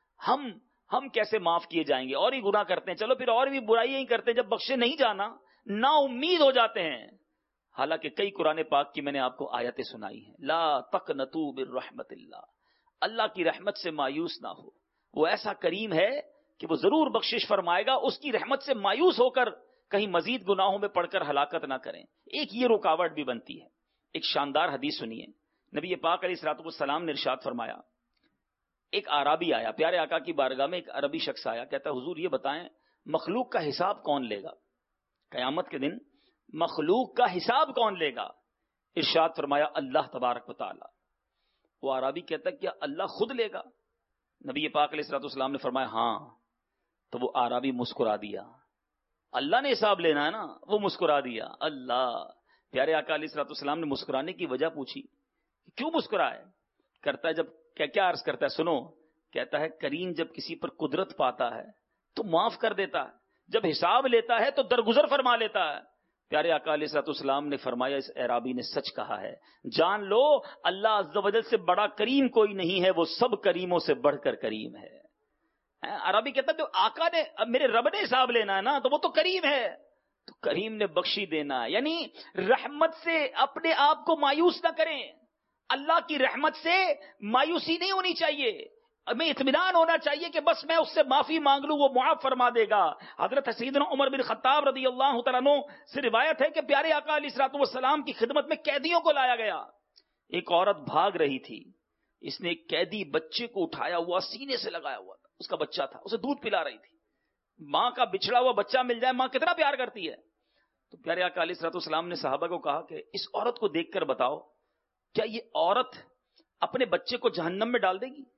ہم کیسے معاف کیے جائیں گے، اور ہی گناہ کرتے ہیں، چلو پھر اور بھی برائیاں ہی کرتے ہیں. جب بخشے نہیں جانا، نا امید ہو جاتے ہیں. حالانکہ کئی قرآن پاک کی میں نے آپ کو آیتیں سنائی ہیں. لا تقنطوا بالرحمت اللہ، اللہ کی رحمت سے مایوس نہ ہو. وہ ایسا کریم ہے کہ وہ ضرور بخشش فرمائے گا. اس کی رحمت سے مایوس ہو کر کہیں مزید گناہوں میں پڑ کر ہلاکت نہ کریں. ایک یہ رکاوٹ بھی بنتی ہے. ایک شاندار حدیث سنیے. نبی پاک علیہ الصلوۃ والسلام نے ارشاد فرمایا، ایک اعرابی آیا پیارے آقا کی بارگاہ میں. ایک عربی شخص آیا، کہتا حضور یہ بتائیں مخلوق کا حساب کون لے گا؟ قیامت کے دن مخلوق کا حساب کون لے گا؟ ارشاد فرمایا اللہ تبارک و تعالی. وہ اعرابی کہتا کیا اللہ خود لے گا؟ نبی پاک علیہ الصلوۃ والسلام نے فرمایا ہاں. تو وہ اعرابی مسکرا دیا. اللہ نے حساب لینا ہے نا، وہ مسکرا دیا. اللہ. پیارے آقا علیہ الصلوۃ والسلام نے مسکرانے کی وجہ پوچھی، کیوں مسکرائے؟ کرتا ہے جب کیا عرض کرتا ہے، سنو. کہتا ہے کریم جب کسی پر قدرت پاتا ہے تو معاف کر دیتا ہے، جب حساب لیتا ہے تو درگزر فرما لیتا ہے. پیارے آقا علیہ الصلوۃ والسلام نے فرمایا اس اعرابی نے سچ کہا ہے. جان لو اللہ عز و جل سے بڑا کریم کوئی نہیں ہے، وہ سب کریموں سے بڑھ کر کریم ہے. عربی کہتا ہے آقا نے، میرے رب نے حساب لینا ہے نا، تو وہ تو کریم ہے، تو کریم نے بخشی دینا ہے. یعنی رحمت سے اپنے آپ کو مایوس نہ کریں. اللہ کی رحمت سے مایوسی نہیں ہونی چاہیے، ہمیں اطمینان ہونا چاہیے کہ بس میں اس سے معافی مانگ لوں وہ معاف فرما دے گا. حضرت سیدنا عمر بن خطاب رضی اللہ تعالیٰ عنہ سے روایت ہے کہ پیارے آقا علیہ الصلوۃ والسلام کی خدمت میں قیدیوں کو لایا گیا. ایک عورت بھاگ رہی تھی، اس نے ایک قیدی بچے کو اٹھایا ہوا سینے سے لگایا ہوا تھا. اس کا بچہ تھا، اسے دودھ پلا رہی تھی. ماں کا بچھڑا ہوا بچہ مل جائے، ماں کتنا پیار کرتی ہے. تو پیارے آقا علیہ الصلوۃ والسلام نے صحابہ کو کہا کہ اس عورت کو دیکھ کر بتاؤ کیا یہ عورت اپنے بچے کو جہنم میں ڈال دے گی؟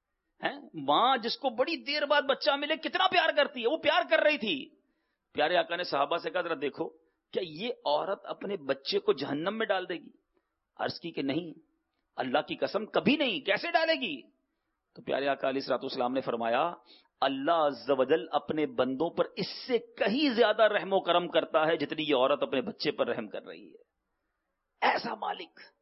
ماں جس کو بڑی دیر بعد بچہ ملے کتنا پیار کرتی ہے، وہ پیار کر رہی تھی. پیارے آقا نے صحابہ سے کہا ذرا دیکھو کیا یہ عورت اپنے بچے کو جہنم میں ڈال دے گی؟ عرض کی کہ نہیں، اللہ کی قسم کبھی نہیں، کیسے ڈالے گی؟ تو پیارے آقا علیہ الصلوۃ والسلام نے فرمایا اللہ عز و جل اپنے بندوں پر اس سے کہیں زیادہ رحم و کرم کرتا ہے جتنی یہ عورت اپنے بچے پر رحم کر رہی ہے. ایسا مالک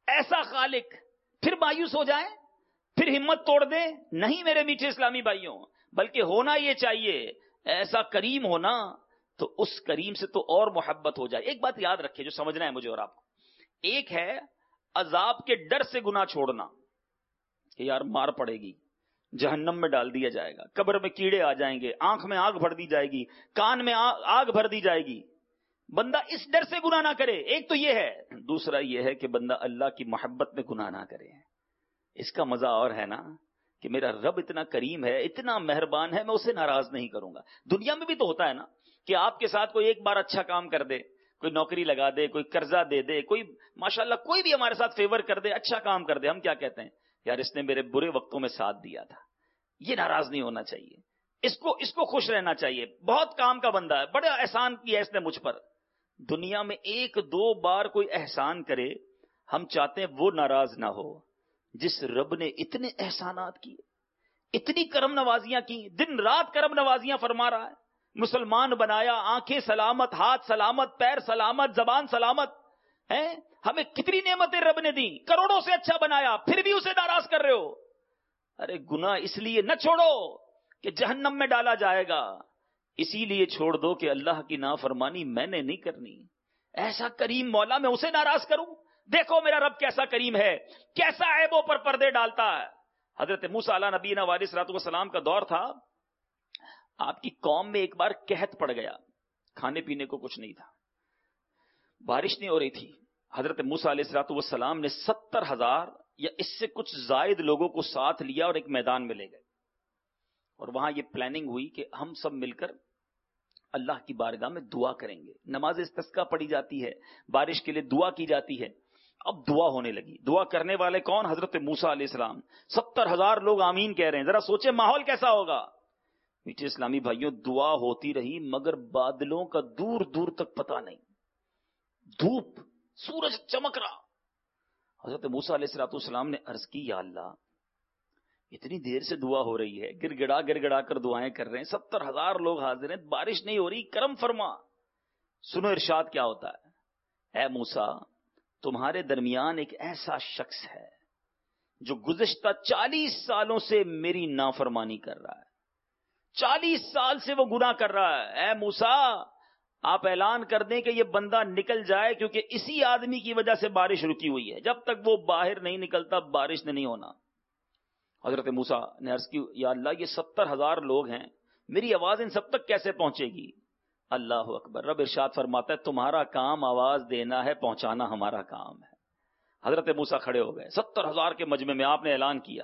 ایسا خالق، پھر مایوس ہو جائیں، پھر ہمت توڑ دیں؟ نہیں میرے میٹھے اسلامی بھائیوں، بلکہ ہونا یہ چاہیے ایسا کریم ہونا، تو اس کریم سے تو اور محبت ہو جائے۔ ایک بات یاد رکھیں جو سمجھنا ہے مجھے اور آپ کو، ایک ہے عذاب کے ڈر سے گناہ چھوڑنا کہ یار مار پڑے گی، جہنم میں ڈال دیا جائے گا، قبر میں کیڑے آ جائیں گے، آنکھ میں آگ بھر دی جائے گی، کان میں آگ بھر دی جائے گی، بندہ اس ڈر سے گناہ نہ کرے۔ ایک تو یہ ہے، دوسرا یہ ہے کہ بندہ اللہ کی محبت میں گناہ نہ کرے۔ اس کا مزہ اور ہے نا کہ میرا رب اتنا کریم ہے، اتنا مہربان ہے، میں اسے ناراض نہیں کروں گا۔ دنیا میں بھی تو ہوتا ہے نا کہ آپ کے ساتھ کوئی ایک بار اچھا کام کر دے، کوئی نوکری لگا دے، کوئی قرضہ دے دے، کوئی ماشاءاللہ کوئی بھی ہمارے ساتھ فیور کر دے، اچھا کام کر دے، ہم کیا کہتے ہیں؟ یار اس نے میرے برے وقتوں میں ساتھ دیا تھا۔ یہ ناراض نہیں ہونا چاہیے، اس کو خوش رہنا چاہیے۔ بہت کام کا بندہ ہے، بڑا احسان کیا اس نے مجھ پر۔ دنیا میں ایک دو بار کوئی احسان کرے، ہم چاہتے ہیں وہ ناراض نہ ہو۔ جس رب نے اتنے احسانات کیے، اتنی کرم نوازیاں کی، دن رات کرم نوازیاں فرما رہا ہے، مسلمان بنایا، آنکھیں سلامت، ہاتھ سلامت، پیر سلامت، زبان سلامت ہے، ہمیں کتنی نعمتیں رب نے دی، کروڑوں سے اچھا بنایا، پھر بھی اسے ناراض کر رہے ہو۔ ارے گناہ اس لیے نہ چھوڑو کہ جہنم میں ڈالا جائے گا، اسی لیے چھوڑ دو کہ اللہ کی نافرمانی میں نے نہیں کرنی۔ ایسا کریم مولا میں اسے ناراض کروں؟ دیکھو میرا رب کیسا کریم ہے، کیسا عیبوں پر پردے ڈالتا ہے۔ حضرت موسیٰ علیہ نبینا علیہ الصلوۃ والسلام کا دور تھا، آپ کی قوم میں ایک بار قحط پڑ گیا، کھانے پینے کو کچھ نہیں تھا، بارش نہیں ہو رہی تھی۔ حضرت موسیٰ علیہ الصلوۃ والسلام نے 70,000 یا اس سے کچھ زائد لوگوں کو ساتھ لیا اور ایک میدان میں لے گئے، اور وہاں یہ پلاننگ ہوئی کہ ہم سب مل کر اللہ کی بارگاہ میں دعا کریں گے۔ نماز استسقاء پڑھی جاتی ہے، بارش کے لیے دعا کی جاتی ہے۔ اب دعا ہونے لگی، دعا کرنے والے کون؟ حضرت موسیٰ علیہ السلام۔ 70,000 لوگ آمین کہہ رہے ہیں، ذرا سوچے ماحول کیسا ہوگا۔ میٹھے اسلامی بھائیوں، دعا ہوتی رہی مگر بادلوں کا دور دور تک پتہ نہیں، دھوپ، سورج چمک رہا۔ حضرت موسیٰ علیہ السلام نے عرض کی، یا اللہ اتنی دیر سے دعا ہو رہی ہے، گر گڑا کر دعائیں کر رہے ہیں، 70,000 لوگ حاضر ہیں، بارش نہیں ہو رہی، کرم فرما۔ سنو ارشاد کیا ہوتا ہے، اے موسیٰ تمہارے درمیان ایک ایسا شخص ہے جو گزشتہ 40 سالوں سے میری نافرمانی کر رہا ہے، 40 سال سے وہ گناہ کر رہا ہے۔ اے موسیٰ آپ اعلان کر دیں کہ یہ بندہ نکل جائے، کیونکہ اسی آدمی کی وجہ سے بارش رکی ہوئی ہے، جب تک وہ باہر نہیں نکلتا بارش نہیں ہونا۔ حضرت موسیٰ نے عرض کی، یا اللہ یہ 70,000 لوگ ہیں، میری آواز ان سب تک کیسے پہنچے گی؟ اللہ اکبر۔ رب ارشاد فرماتا ہے تمہارا کام آواز دینا ہے، پہنچانا ہمارا کام ہے۔ حضرت موسیٰ کھڑے ہو گئے، 70,000 کے مجمع میں آپ نے اعلان کیا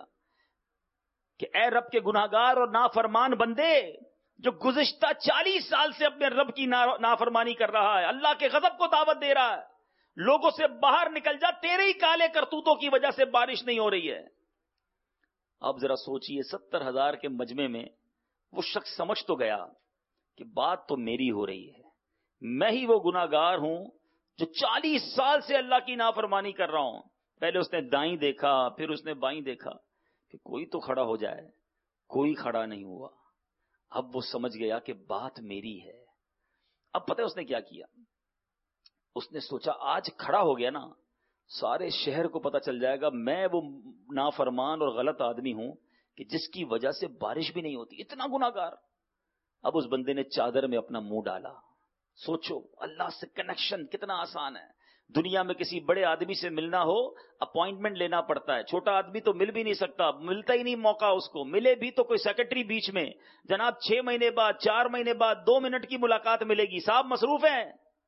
کہ اے رب کے گناہگار اور نافرمان بندے، جو گزشتہ 40 سال سے اپنے رب کی نافرمانی کر رہا ہے، اللہ کے غضب کو دعوت دے رہا ہے، لوگوں سے باہر نکل جا، تیرے ہی کالے کرتوتوں کی وجہ سے بارش نہیں ہو رہی ہے۔ اب ذرا سوچئے، 70,000 کے مجمع میں وہ شخص سمجھ تو گیا کہ بات تو میری ہو رہی ہے، میں ہی وہ گناہگار ہوں جو 40 سال سے اللہ کی نافرمانی کر رہا ہوں۔ پہلے اس نے دائیں دیکھا، پھر اس نے بائیں دیکھا کہ کوئی تو کھڑا ہو جائے، کوئی کھڑا نہیں ہوا۔ اب وہ سمجھ گیا کہ بات میری ہے۔ اب پتہ ہے اس نے کیا کیا؟ اس نے سوچا آج کھڑا ہو گیا نا، سارے شہر کو پتہ چل جائے گا میں وہ نافرمان اور غلط آدمی ہوں کہ جس کی وجہ سے بارش بھی نہیں ہوتی، اتنا گناہگار۔ اب اس بندے نے چادر میں اپنا منہ ڈالا۔ سوچو اللہ سے کنیکشن کتنا آسان ہے۔ دنیا میں کسی بڑے آدمی سے ملنا ہو اپوائنٹمنٹ لینا پڑتا ہے، چھوٹا آدمی تو مل بھی نہیں سکتا، ملتا ہی نہیں موقع اس کو، ملے بھی تو کوئی سیکرٹری بیچ میں، جناب 6 مہینے بعد 4 مہینے بعد 2 منٹ کی ملاقات ملے گی، صاحب مصروف ہیں۔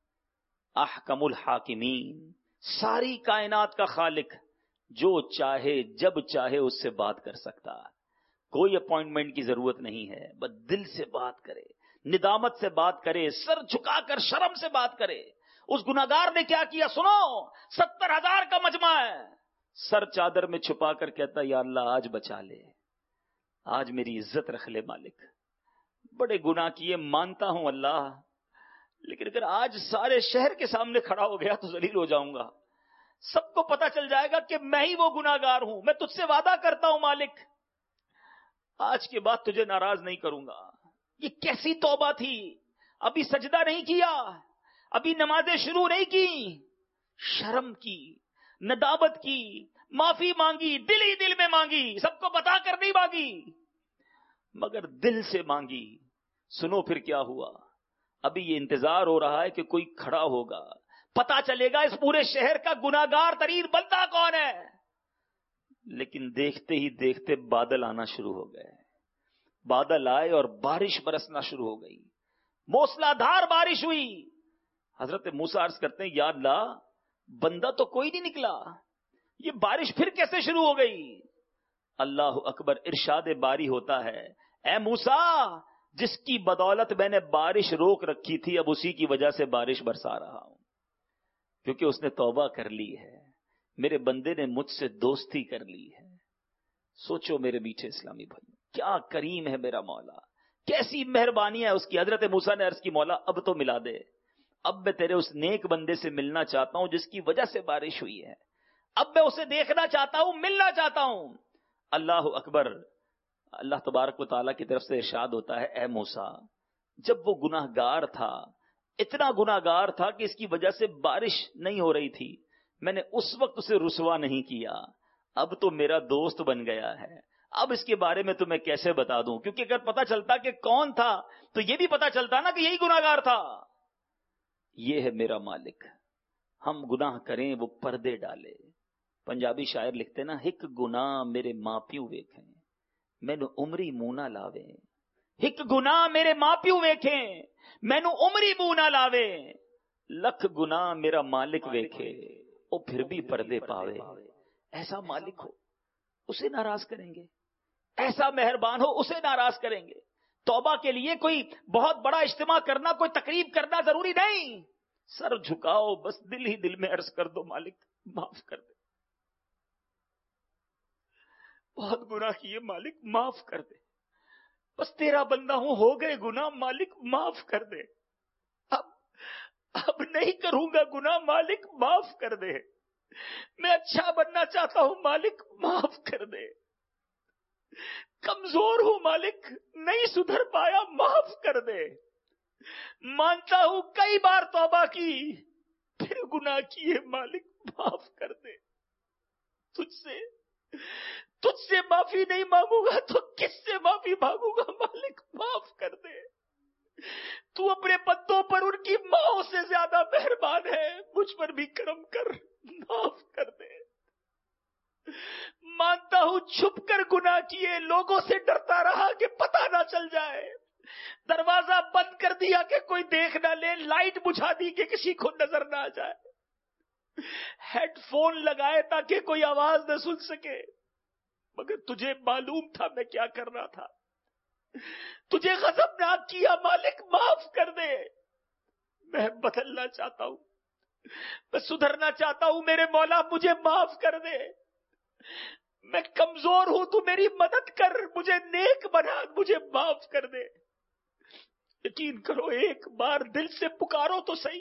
احکم الحاکمین، ساری کائنات کا خالق، جو چاہے جب چاہے اس سے بات کر سکتا ہے، کوئی اپوائنٹمنٹ کی ضرورت نہیں ہے، بس دل سے بات کرے، ندامت سے بات کرے، سر جھکا کر شرم سے بات کرے۔ اس گناہگار نے کیا کیا سنو، 70,000 کا مجمع ہے، سر چادر میں چھپا کر کہتا یا اللہ آج بچا لے، آج میری عزت رکھ لے مالک، بڑے گناہ کیے مانتا ہوں اللہ، لیکن اگر آج سارے شہر کے سامنے کھڑا ہو گیا تو ذلیل ہو جاؤں گا، سب کو پتا چل جائے گا کہ میں ہی وہ گناہگار ہوں، میں تجھ سے وعدہ کرتا ہوں مالک آج کے بعد تجھے ناراض نہیں کروں گا۔ یہ کیسی توبہ تھی، ابھی سجدہ نہیں کیا، ابھی نمازیں شروع نہیں کی، شرم کی، ندامت کی، معافی مانگی، دل ہی دل میں مانگی، سب کو بتا کر نہیں مانگی، مگر دل سے مانگی. سنو پھر کیا ہوا. ابھی یہ انتظار ہو رہا ہے کہ کوئی کھڑا ہوگا، پتا چلے گا اس پورے شہر کا گناہگار ترین بندہ کون ہے. لیکن دیکھتے ہی دیکھتے بادل آنا شروع ہو گئے. بادل آئے اور بارش برسنا شروع ہو گئی، موسلا دھار بارش ہوئی. حضرت موسیٰ عرض کرتے ہیں یا اللہ، بندہ تو کوئی نہیں نکلا، یہ بارش پھر کیسے شروع ہو گئی؟ اللہ اکبر. ارشاد باری ہوتا ہے اے موسیٰ، جس کی بدولت میں نے بارش روک رکھی تھی اب اسی کی وجہ سے بارش برسا رہا ہوں، کیونکہ اس نے توبہ کر لی ہے، میرے بندے نے مجھ سے دوستی کر لی ہے. سوچو میرے میٹھے اسلامی بھائی، کیا کریم ہے میرا مولا، کیسی مہربانی ہے اس کی. حضرت موسیٰ نے عرض کی مولا اب تو ملا دے، اب میں تیرے اس نیک بندے سے ملنا چاہتا ہوں جس کی وجہ سے بارش ہوئی ہے، اب میں اسے دیکھنا چاہتا ہوں، ملنا چاہتا ہوں. اللہ اکبر. اللہ تبارک و تعالیٰ کی طرف سے ارشاد ہوتا ہے اے موسیٰ، جب وہ گناہگار تھا، اتنا گناہگار تھا کہ اس کی وجہ سے بارش نہیں ہو رہی تھی، میں نے اس وقت اسے رسوا نہیں کیا، اب تو میرا دوست بن گیا ہے. اب اس کے بارے میں تمہیں کیسے بتا دوں، کیونکہ اگر پتا چلتا کہ کون تھا تو یہ بھی پتا چلتا نا کہ یہی گناہگار تھا. یہ ہے میرا مالک. ہم گناہ کریں وہ پردے ڈالے. پنجابی شاعر لکھتے نا، ہک گناہ میرے ماں پیو ویکھیں مینو عمری منہ نہ لاوے. ہک گناہ میرے ماں پیو ویکھیں مینو عمری منہ نہ لاوے، لکھ گناہ میرا مالک ویکھے وہ پھر بھی پردے پاوے. ایسا مالک ہو اسے ناراض کریں گے، ایسا مہربان ہو اسے ناراض کریں گے. توبہ کے لیے کوئی بہت بڑا اجتماع کرنا، کوئی تقریب کرنا ضروری نہیں. سر جھکاؤ، بس دل ہی دل میں عرض کر دو مالک معاف کر دے، بہت گناہ کیے مالک معاف کر دے، بس تیرا بندہ ہوں، ہو گئے گناہ مالک معاف کر دے، اب نہیں کروں گا گناہ مالک معاف کر دے، میں اچھا بننا چاہتا ہوں مالک معاف کر دے، کمزور ہوں مالک نہیں سدھر پایا معاف کر دے، مانتا ہوں کئی بار توبہ کی پھر گناہ کیے مالک معاف کر دے. تجھ سے معافی نہیں مانگوں گا تو کس سے معافی مانگوں گا مالک معاف کر دے. تو اپنے بندوں پر ان کی ماؤں سے زیادہ مہربان ہے، مجھ پر بھی کرم کر معاف کر دے. مانتا ہوں چھپ کر گناہ کیے، لوگوں سے ڈرتا رہا کہ پتہ نہ چل جائے، دروازہ بند کر دیا کہ کوئی دیکھ نہ لے، لائٹ بجھا دی کہ کسی کو نظر نہ آ جائے، ہیڈ فون لگائے تاکہ کوئی آواز نہ سن سکے، مگر تجھے معلوم تھا میں کیا کر رہا تھا. تجھے غضبناک کیا مالک معاف کر دے. میں بدلنا چاہتا ہوں، میں سدھرنا چاہتا ہوں، میرے مولا مجھے معاف کر دے. میں کمزور ہوں، تو میری مدد کر، مجھے نیک بنا، مجھے معاف کر دے. یقین کرو، ایک بار دل سے پکارو تو صحیح،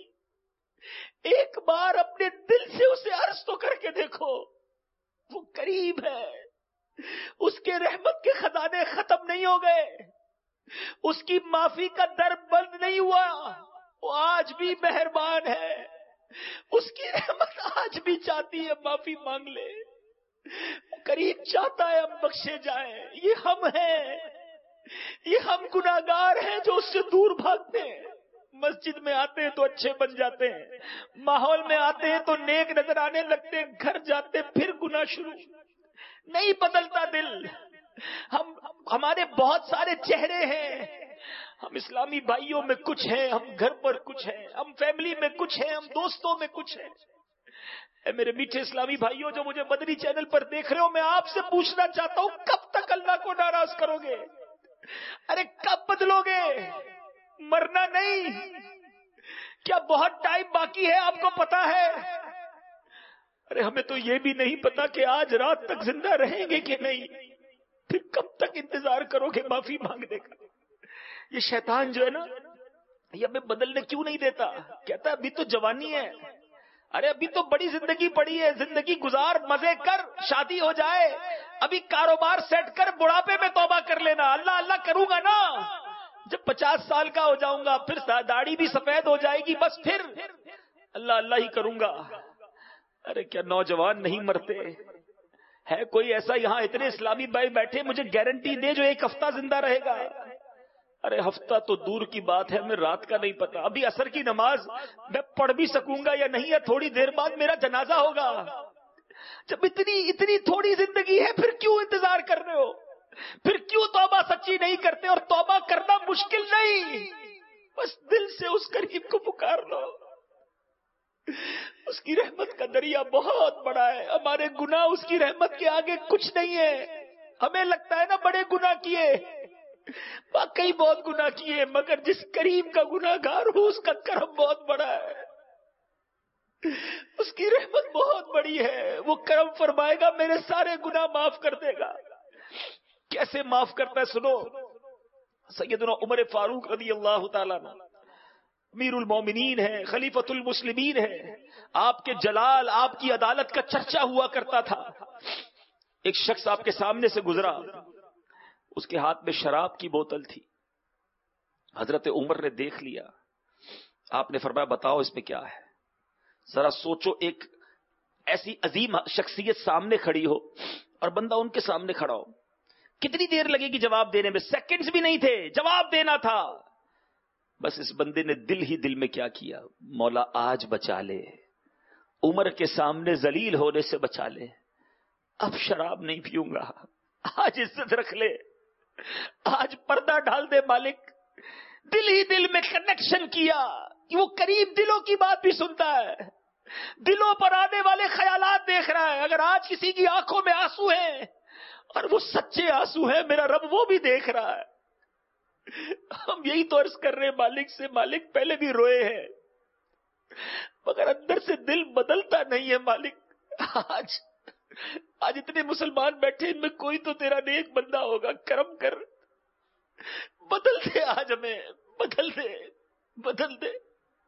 ایک بار اپنے دل سے اسے عرض تو کر کے دیکھو. وہ قریب ہے، اس کے رحمت کے خزانے ختم نہیں ہو گئے، اس کی معافی کا در بند نہیں ہوا، وہ آج بھی مہربان ہے، اس کی رحمت آج بھی چاہتی ہے معافی مانگ لے. قریب چاہتا ہے ہم بخشے جائیں. یہ ہم ہیں، یہ ہم گناہگار ہیں جو اس سے دور بھاگتے ہیں. مسجد میں آتے ہیں تو اچھے بن جاتے ہیں، ماحول میں آتے ہیں تو نیک نظر آنے لگتے ہیں، گھر جاتے پھر گناہ شروع. نہیں بدلتا دل. ہمارے بہت سارے چہرے ہیں، ہم اسلامی بھائیوں میں کچھ ہیں، ہم گھر پر کچھ ہیں، ہم فیملی میں کچھ ہیں، ہم دوستوں میں کچھ ہیں. اے میرے میٹھے اسلامی بھائیوں جو مجھے مدنی چینل پر دیکھ رہے ہو، میں آپ سے پوچھنا چاہتا ہوں کب تک اللہ کو ناراض کرو گے؟ ارے کب بدلو گے؟ مرنا نہیں. کیا بہت ٹائم باقی ہے؟ آپ کو پتا ہے؟ ارے ہمیں تو یہ بھی نہیں پتا کہ آج رات تک زندہ رہیں گے کہ نہیں. پھر کب تک انتظار کرو گے معافی مانگنے کا؟ یہ شیطان جو ہے نا، یہ ہمیں بدلنے کیوں نہیں دیتا؟ کہتا ابھی تو جوانی ہے، ارے ابھی تو بڑی زندگی پڑی ہے، زندگی گزار، مزے کر، شادی ہو جائے، ابھی کاروبار سیٹ کر، بڑھاپے میں توبہ کر لینا. اللہ اللہ کروں گا نا، جب 50 سال کا ہو جاؤں گا پھر داڑھی بھی سفید ہو جائے گی، بس پھر اللہ اللہ ہی کروں گا. ارے کیا نوجوان نہیں مرتے؟ ہے کوئی ایسا یہاں اتنے اسلامی بھائی بیٹھے مجھے گارنٹی دے جو 1 ہفتہ زندہ رہے گا؟ ارے ہفتہ تو دور کی بات ہے، میں رات کا نہیں پتا، ابھی عصر کی نماز میں پڑھ بھی سکوں گا یا نہیں، یا تھوڑی دیر بعد میرا جنازہ ہوگا۔ جب اتنی تھوڑی زندگی ہے پھر کیوں انتظار کر رہے ہو؟ پھر کیوں توبہ سچی نہیں کرتے؟ اور توبہ کرنا مشکل نہیں، بس دل سے اس قریب کو پکار لو۔ اس کی رحمت کا دریا بہت بڑا ہے، ہمارے گناہ اس کی رحمت کے آگے کچھ نہیں ہے۔ ہمیں لگتا ہے نا بڑے گناہ کیے، واقعی بہت گناہ کیے، مگر جس کریم کا گناہ گار ہو اس کا کرم بہت بڑا ہے، اس کی رحمت بہت بڑی ہے۔ وہ کرم فرمائے گا میرے سارے گناہ معاف کر دے گا۔ کیسے معاف کرتا ہے سنو، سیدنا عمر فاروق رضی اللہ تعالیٰ عنہ امیر المومنین ہے، خلیفۃ المسلمین ہے، آپ کے جلال، آپ کی عدالت کا چرچا ہوا کرتا تھا۔ ایک شخص آپ کے سامنے سے گزرا، اس کے ہاتھ میں شراب کی بوتل تھی، حضرت عمر نے دیکھ لیا، آپ نے فرمایا بتاؤ اس میں کیا ہے؟ ذرا سوچو، ایک ایسی عظیم شخصیت سامنے کھڑی ہو اور بندہ ان کے سامنے کھڑا ہو، کتنی دیر لگے گی جواب دینے میں؟ سیکنڈز بھی نہیں تھے، جواب دینا تھا۔ بس اس بندے نے دل ہی دل میں کیا کیا، مولا آج بچا لے، عمر کے سامنے ذلیل ہونے سے بچا لے، اب شراب نہیں پیوں گا، آج عزت رکھ لے، آج پردہ ڈال دے مالک۔ دل ہی دل میں کنیکشن کیا، وہ قریب دلوں کی بات بھی سنتا ہے، دلوں پر آنے والے خیالات دیکھ رہا ہے۔ اگر آج کسی کی آنکھوں میں آنسو ہیں اور وہ سچے آنسو ہیں، میرا رب وہ بھی دیکھ رہا ہے۔ ہم یہی تو عرض کر رہے مالک سے، مالک پہلے بھی روئے ہیں مگر اندر سے دل بدلتا نہیں ہے مالک۔ آج اتنے مسلمان بیٹھے، ان میں کوئی تو تیرا نیک بندہ ہوگا، کرم کر، بدل دے، آج ہمیں بدل دے، بدل دے،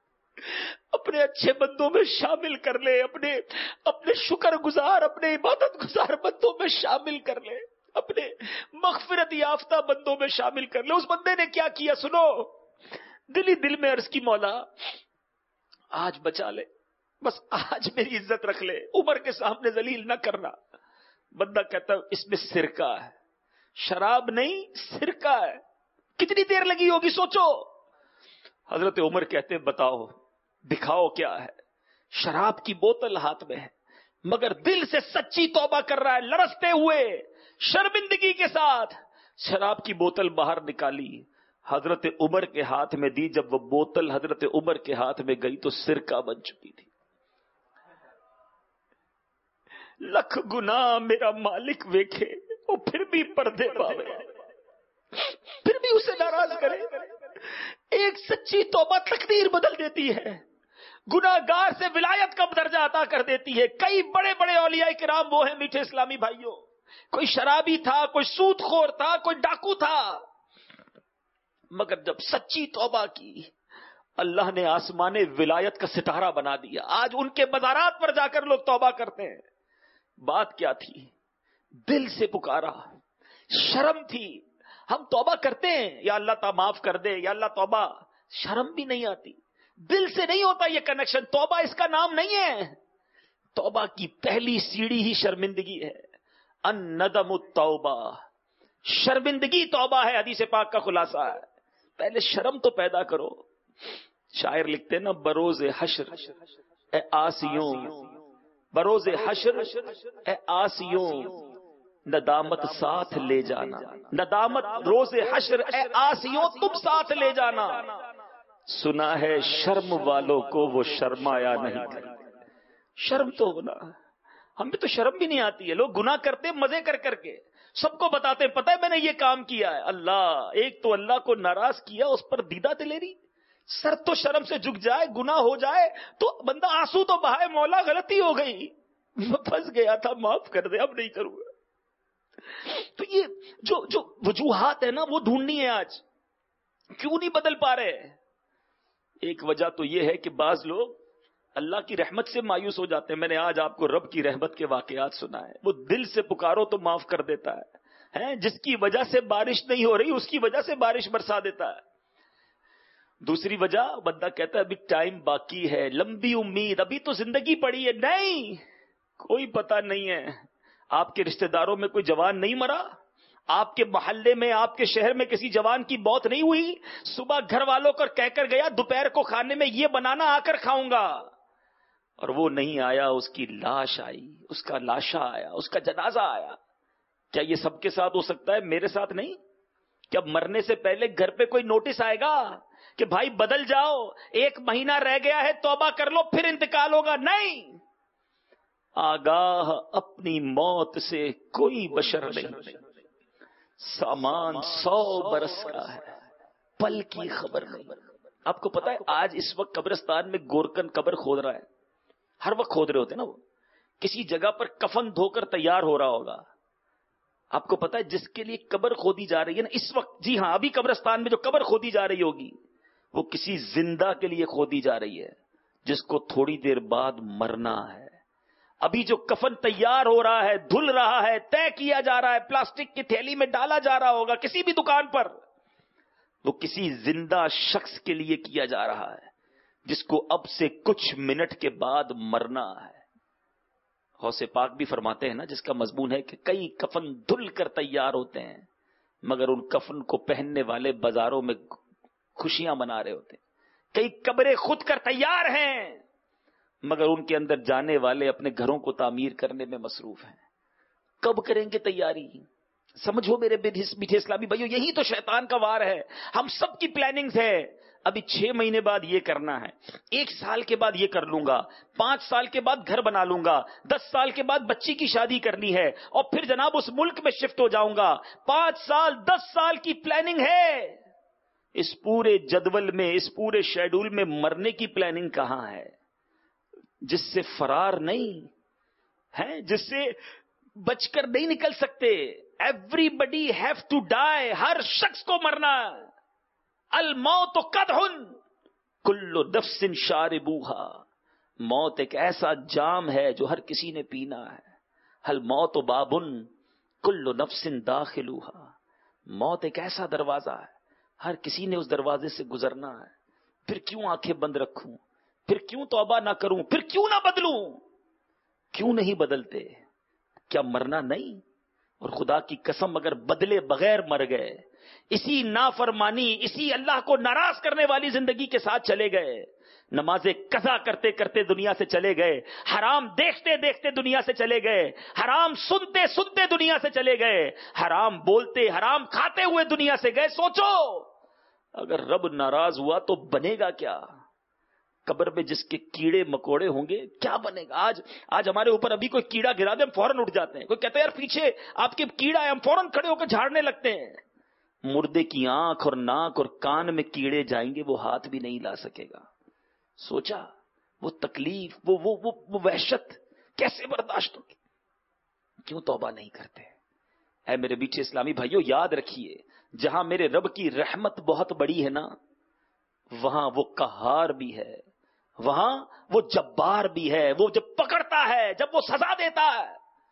اپنے اچھے بندوں میں شامل کر لے، اپنے شکر گزار، اپنے عبادت گزار بندوں میں شامل کر لے، اپنے مغفرت یافتہ بندوں میں شامل کر لے۔ اس بندے نے کیا کیا سنو، دل ہی دل میں عرض کی مولا آج بچا لے، بس آج میری عزت رکھ لے، عمر کے سامنے ذلیل نہ کرنا۔ بندہ کہتا ہے اس میں سرکہ ہے، شراب نہیں سرکہ ہے، کتنی دیر لگی ہوگی سوچو۔ حضرت عمر کہتے ہیں بتاؤ، دکھاؤ کیا ہے؟ شراب کی بوتل ہاتھ میں ہے، مگر دل سے سچی توبہ کر رہا ہے، لرزتے ہوئے شرمندگی کے ساتھ شراب کی بوتل باہر نکالی، حضرت عمر کے ہاتھ میں دی۔ جب وہ بوتل حضرت عمر کے ہاتھ میں گئی تو سرکہ بن چکی تھی۔ لکھ گناہ میرا مالک ویکھے، وہ پھر بھی پردے پاوے، پھر بھی اسے ناراض کرے۔ ایک سچی توبہ تقدیر بدل دیتی ہے، گناہگار سے ولایت کا درجہ عطا کر دیتی ہے۔ کئی بڑے بڑے اولیاء کرام وہ ہیں میٹھے اسلامی بھائیوں، کوئی شرابی تھا، کوئی سود خور تھا، کوئی ڈاکو تھا، مگر جب سچی توبہ کی اللہ نے آسمان ولایت کا ستارہ بنا دیا۔ آج ان کے مزارات پر جا کر لوگ توبہ کرتے ہیں۔ بات کیا تھی؟ دل سے پکارا، شرم تھی۔ ہم توبہ کرتے ہیں یا اللہ تعالیٰ معاف کر دے، یا اللہ توبہ، شرم بھی نہیں آتی، دل سے نہیں ہوتا یہ کنیکشن۔ توبہ اس کا نام نہیں ہے، توبہ کی پہلی سیڑھی ہی شرمندگی ہے۔ الندم التوبہ، شرمندگی توبہ ہے، حدیث پاک کا خلاصہ ہے۔ پہلے شرم تو پیدا کرو۔ شاعر لکھتے ہیں نا، بروز حشر اے آسیوں، بروز حشر اے آسیوں، ندامت ساتھ لے جانا، ندامت روز حشر اے آسیوں تم ساتھ لے جانا۔ سنا ہے شرم والوں کو وہ شرمایا نہیں کرتے۔ شرم تو ہونا، ہمیں تو شرم بھی نہیں آتی ہے، لوگ گناہ کرتے مزے کر کر کے، سب کو بتاتے ہیں پتہ ہے میں نے یہ کام کیا ہے۔ اللہ، ایک تو اللہ کو ناراض کیا، اس پر دیدہ دلیری، سر تو شرم سے جھک جائے، گناہ ہو جائے تو بندہ آنسو تو بہائے، مولا غلطی ہو گئی، میں پھنس گیا تھا، معاف کر دے، اب نہیں کروں گا۔ تو یہ جو وجوہات ہے نا وہ ڈھونڈنی ہے آج، کیوں نہیں بدل پا رہے؟ ایک وجہ تو یہ ہے کہ بعض لوگ اللہ کی رحمت سے مایوس ہو جاتے ہیں۔ میں نے آج آپ کو رب کی رحمت کے واقعات سنا ہے، وہ دل سے پکارو تو معاف کر دیتا ہے، جس کی وجہ سے بارش نہیں ہو رہی اس کی وجہ سے بارش برسا دیتا ہے۔ دوسری وجہ، بندہ کہتا ہے ابھی ٹائم باقی ہے، لمبی امید، ابھی تو زندگی پڑی ہے۔ نہیں، کوئی پتہ نہیں ہے. آپ کے رشتہ داروں میں کوئی جوان نہیں مرا؟ آپ کے محلے میں، آپ کے شہر میں کسی جوان کی موت نہیں ہوئی؟ صبح گھر والوں کو کہہ کر گیا دوپہر کو کھانے میں یہ بنانا، آ کر کھاؤں گا، اور وہ نہیں آیا، اس کی لاش آئی، اس کا لاشا آیا، اس کا جنازہ آیا. کیا یہ سب کے ساتھ ہو سکتا ہے؟ میرے ساتھ نہیں؟ کیا مرنے سے پہلے گھر پہ کوئی نوٹس آئے گا کہ بھائی بدل جاؤ، 1 مہینہ رہ گیا ہے، توبہ کر لو، پھر انتقال ہوگا؟ نہیں. آگاہ اپنی موت سے کوئی بشر نہیں. سامان 100 برس کا ہے، پل کی خبر نہیں. آپ کو پتا ہے آج اس وقت قبرستان میں گورکن قبر کھود رہا ہے. ہر وقت کھود رہے ہوتے ہیں نا، وہ کسی جگہ پر کفن دھو کر تیار ہو رہا ہوگا. آپ کو پتا ہے جس کے لیے قبر کھودی جا رہی ہے نا اس وقت، جی ہاں، ابھی قبرستان میں جو قبر کھودی جا رہی ہوگی وہ کسی زندہ کے لیے کھودی جا رہی ہے جس کو تھوڑی دیر بعد مرنا ہے. ابھی جو کفن تیار ہو رہا ہے، دھل رہا ہے، طے کیا جا رہا ہے، پلاسٹک کی تھیلی میں ڈالا جا رہا ہوگا کسی بھی دکان پر، وہ کسی زندہ شخص کے لیے کیا جا رہا ہے جس کو اب سے کچھ منٹ کے بعد مرنا ہے. غوث پاک بھی فرماتے ہیں نا، جس کا مضمون ہے کہ کئی کفن دھل کر تیار ہوتے ہیں مگر ان کفن کو پہننے والے بازاروں میں خوشیاں منا رہے ہوتے ہیں. کئی قبریں خود کر تیار ہیں مگر ان کے اندر جانے والے اپنے گھروں کو تعمیر کرنے میں مصروف ہیں. کب کریں گے تیاری؟ سمجھو میرے میٹھے اسلامی بھائیو، یہی تو شیطان کا وار ہے. ہم سب کی پلاننگز ہے، ابھی 6 مہینے بعد یہ کرنا ہے، 1 سال کے بعد یہ کر لوں گا، 5 سال کے بعد گھر بنا لوں گا، 10 سال کے بعد بچی کی شادی کرنی ہے اور پھر جناب اس ملک میں شفٹ ہو جاؤں گا. 5 سال 10 سال کی پلاننگ ہے. اس پورے جدول میں، اس پورے شیڈول میں مرنے کی پلاننگ کہاں ہے؟ جس سے فرار نہیں ہے، جس سے بچ کر نہیں نکل سکتے. Everybody have to die, ہر شخص کو مرنا. الموت قدح کل نفس شاربوہا، موت ایک ایسا جام ہے جو ہر کسی نے پینا ہے. الموت باب کل نفس داخلوہا، موت ایک ایسا دروازہ ہے ہر کسی نے اس دروازے سے گزرنا ہے. پھر کیوں آنکھیں بند رکھوں؟ پھر کیوں توبہ نہ کروں؟ پھر کیوں نہ بدلوں؟ کیوں نہیں بدلتے؟ کیا مرنا نہیں؟ اور خدا کی قسم اگر بدلے بغیر مر گئے، اسی نافرمانی، اسی اللہ کو ناراض کرنے والی زندگی کے ساتھ چلے گئے، نمازیں قضا کرتے کرتے دنیا سے چلے گئے، حرام دیکھتے دیکھتے دنیا سے چلے گئے، حرام سنتے سنتے دنیا سے چلے گئے، حرام بولتے حرام کھاتے ہوئے دنیا سے گئے، سوچو اگر رب ناراض ہوا تو بنے گا کیا؟ قبر میں جس کے کیڑے مکوڑے ہوں گے کیا بنے گا؟ آج ہمارے اوپر ابھی کوئی کیڑا گرا دے ہم فوراً اٹھ جاتے ہیں. کوئی کہتا ہے یار پیچھے آپ کے کیڑا ہے، ہم فوراً کھڑے ہو کر جھاڑنے لگتے ہیں. مردے کی آنکھ اور ناک اور کان میں کیڑے جائیں گے، وہ ہاتھ بھی نہیں لا سکے گا. سوچا وہ تکلیف، وہ وحشت کیسے برداشت ہوگی؟ کیوں توبہ نہیں کرتے؟ اے میرے میٹھے اسلامی بھائیوں، یاد رکھیے جہاں میرے رب کی رحمت بہت بڑی ہے نا، وہاں وہ قہار بھی ہے، وہاں وہ جبار بھی ہے. وہ جب پکڑتا ہے، جب وہ سزا دیتا ہے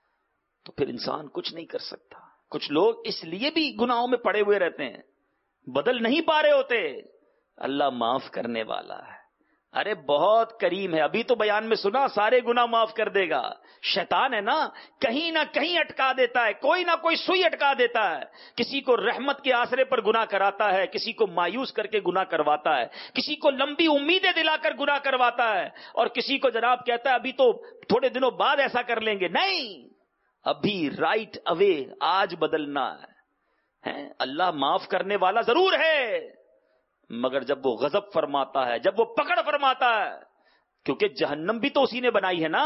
تو پھر انسان کچھ نہیں کر سکتا. کچھ لوگ اس لیے بھی گناہوں میں پڑے ہوئے رہتے ہیں، بدل نہیں پا رہے ہوتے. اللہ معاف کرنے والا ہے، ارے بہت کریم ہے. ابھی تو بیان میں سنا سارے گناہ معاف کر دے گا. شیطان ہے نا، کہیں نہ کہیں اٹکا دیتا ہے، کوئی نہ کوئی سوئی اٹکا دیتا ہے. کسی کو رحمت کے آسرے پر گناہ کراتا ہے، کسی کو مایوس کر کے گناہ کرواتا ہے، کسی کو لمبی امیدیں دلا کر گناہ کرواتا ہے، اور کسی کو جناب کہتا ہے ابھی تو تھوڑے دنوں بعد ایسا کر لیں گے. نہیں، ابھی رائٹ اوے، آج بدلنا ہے. اللہ معاف کرنے والا ضرور ہے مگر جب وہ غضب فرماتا ہے، جب وہ پکڑ فرماتا ہے، کیونکہ جہنم بھی تو اسی نے بنائی ہے نا.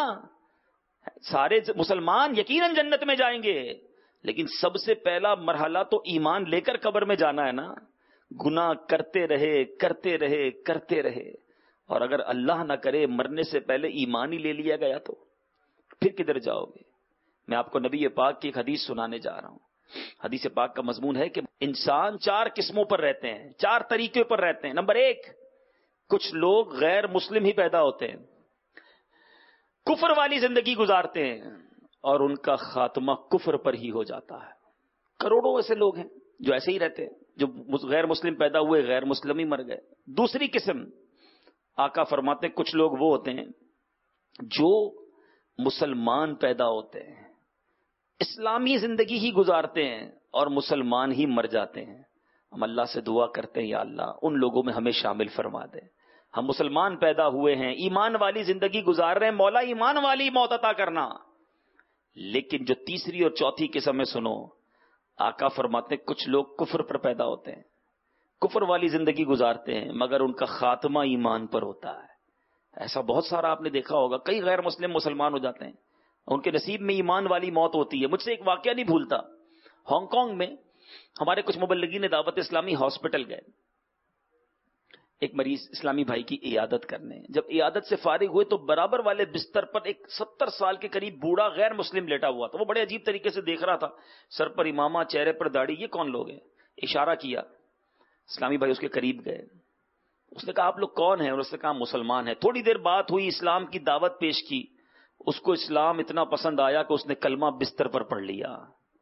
سارے مسلمان یقیناً جنت میں جائیں گے لیکن سب سے پہلا مرحلہ تو ایمان لے کر قبر میں جانا ہے نا. گناہ کرتے رہے کرتے رہے کرتے رہے، اور اگر اللہ نہ کرے مرنے سے پہلے ایمان ہی لے لیا گیا تو پھر کدھر جاؤ گے؟ میں آپ کو نبی پاک کی ایک حدیث سنانے جا رہا ہوں. حدیث پاک کا مضمون ہے کہ انسان 4 قسموں پر رہتے ہیں، 4 طریقے پر رہتے ہیں. نمبر 1، کچھ لوگ غیر مسلم ہی پیدا ہوتے ہیں، کفر والی زندگی گزارتے ہیں اور ان کا خاتمہ کفر پر ہی ہو جاتا ہے. کروڑوں ایسے لوگ ہیں جو ایسے ہی رہتے ہیں، جو غیر مسلم پیدا ہوئے غیر مسلم ہی مر گئے. دوسری قسم، آقا فرماتے کچھ لوگ وہ ہوتے ہیں جو مسلمان پیدا ہوتے ہیں، اسلامی زندگی ہی گزارتے ہیں اور مسلمان ہی مر جاتے ہیں. ہم اللہ سے دعا کرتے ہیں یا اللہ ان لوگوں میں ہمیں شامل فرما دے. ہم مسلمان پیدا ہوئے ہیں، ایمان والی زندگی گزار رہے ہیں، مولا ایمان والی موت عطا کرنا. لیکن جو تیسری اور چوتھی قسم ہے سنو، آقا فرماتے ہیں کچھ لوگ کفر پر پیدا ہوتے ہیں، کفر والی زندگی گزارتے ہیں، مگر ان کا خاتمہ ایمان پر ہوتا ہے. ایسا بہت سارا آپ نے دیکھا ہوگا، کئی غیر مسلم مسلمان ہو جاتے ہیں، ان کے نصیب میں ایمان والی موت ہوتی ہے. مجھ سے ایک واقعہ نہیں بھولتا، ہانگ کانگ میں ہمارے کچھ مبلغین دعوت اسلامی ہاسپٹل گئے ایک مریض اسلامی بھائی کی عیادت کرنے. جب عیادت سے فارغ ہوئے تو برابر والے بستر پر ایک 70 سال کے قریب بوڑھا غیر مسلم لیٹا ہوا تھا. وہ بڑے عجیب طریقے سے دیکھ رہا تھا، سر پر امامہ، چہرے پر داڑھی. یہ کون لوگ ہیں؟ اشارہ کیا، اسلامی بھائی اس کے قریب گئے. اس نے کہا آپ لوگ کون ہیں؟ اور اس نے کہا مسلمان ہیں. تھوڑی دیر بات ہوئی، اسلام کی دعوت پیش کی. اس کو اسلام اتنا پسند آیا کہ اس نے کلمہ بستر پر پڑھ لیا.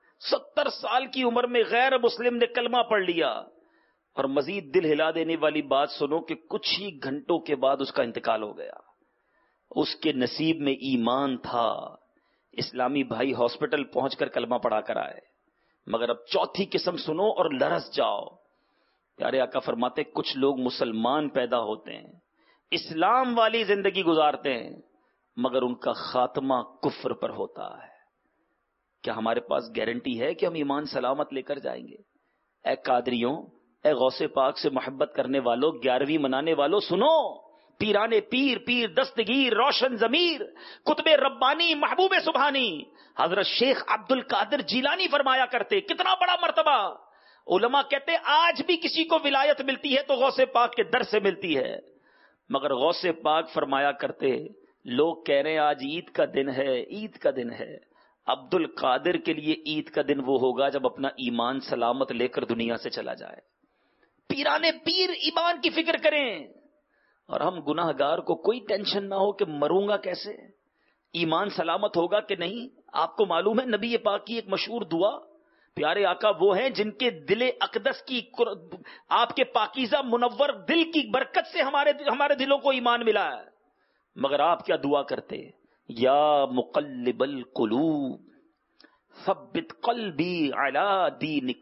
70 سال کی عمر میں غیر مسلم نے کلمہ پڑھ لیا. اور مزید دل ہلا دینے والی بات سنو کہ کچھ ہی گھنٹوں کے بعد اس کا انتقال ہو گیا. اس کے نصیب میں ایمان تھا. اسلامی بھائی ہاسپٹل پہنچ کر کلمہ پڑھا کر آئے. مگر اب چوتھی قسم سنو اور لرز جاؤ. پیارے آقا فرماتے کچھ لوگ مسلمان پیدا ہوتے ہیں، اسلام والی زندگی گزارتے ہیں، مگر ان کا خاتمہ کفر پر ہوتا ہے. کیا ہمارے پاس گارنٹی ہے کہ ہم ایمان سلامت لے کر جائیں گے؟ اے قادریوں، اے غوث پاک سے محبت کرنے والوں، 11ویں منانے والوں، سنو. پیرانے پیر، پیر دستگیر، روشن ضمیر، قطب ربانی، محبوب سبحانی حضرت شیخ عبد القادر جیلانی فرمایا کرتے، کتنا بڑا مرتبہ. علماء کہتے آج بھی کسی کو ولایت ملتی ہے تو غوث پاک کے در سے ملتی ہے. مگر غوث پاک فرمایا کرتے لوگ کہہ رہے ہیں آج عید کا دن ہے، عید کا دن ہے. عبد القادر کے لیے عید کا دن وہ ہوگا جب اپنا ایمان سلامت لے کر دنیا سے چلا جائے. پیرانے پیر ایمان کی فکر کریں. اور ہم گناہ گار کو کوئی ٹینشن نہ ہو کہ مروں گا کیسے، ایمان سلامت ہوگا کہ نہیں. آپ کو معلوم ہے نبی پاک کی ایک مشہور دعا، پیارے آقا وہ ہیں جن کے دل اقدس کی، آپ کے پاکیزہ منور دل کی برکت سے ہمارے دلوں کو ایمان ملا ہے. مگر آپ کیا دعا کرتے؟ یا مقلب القلوب ثبت قلبی علی دینک.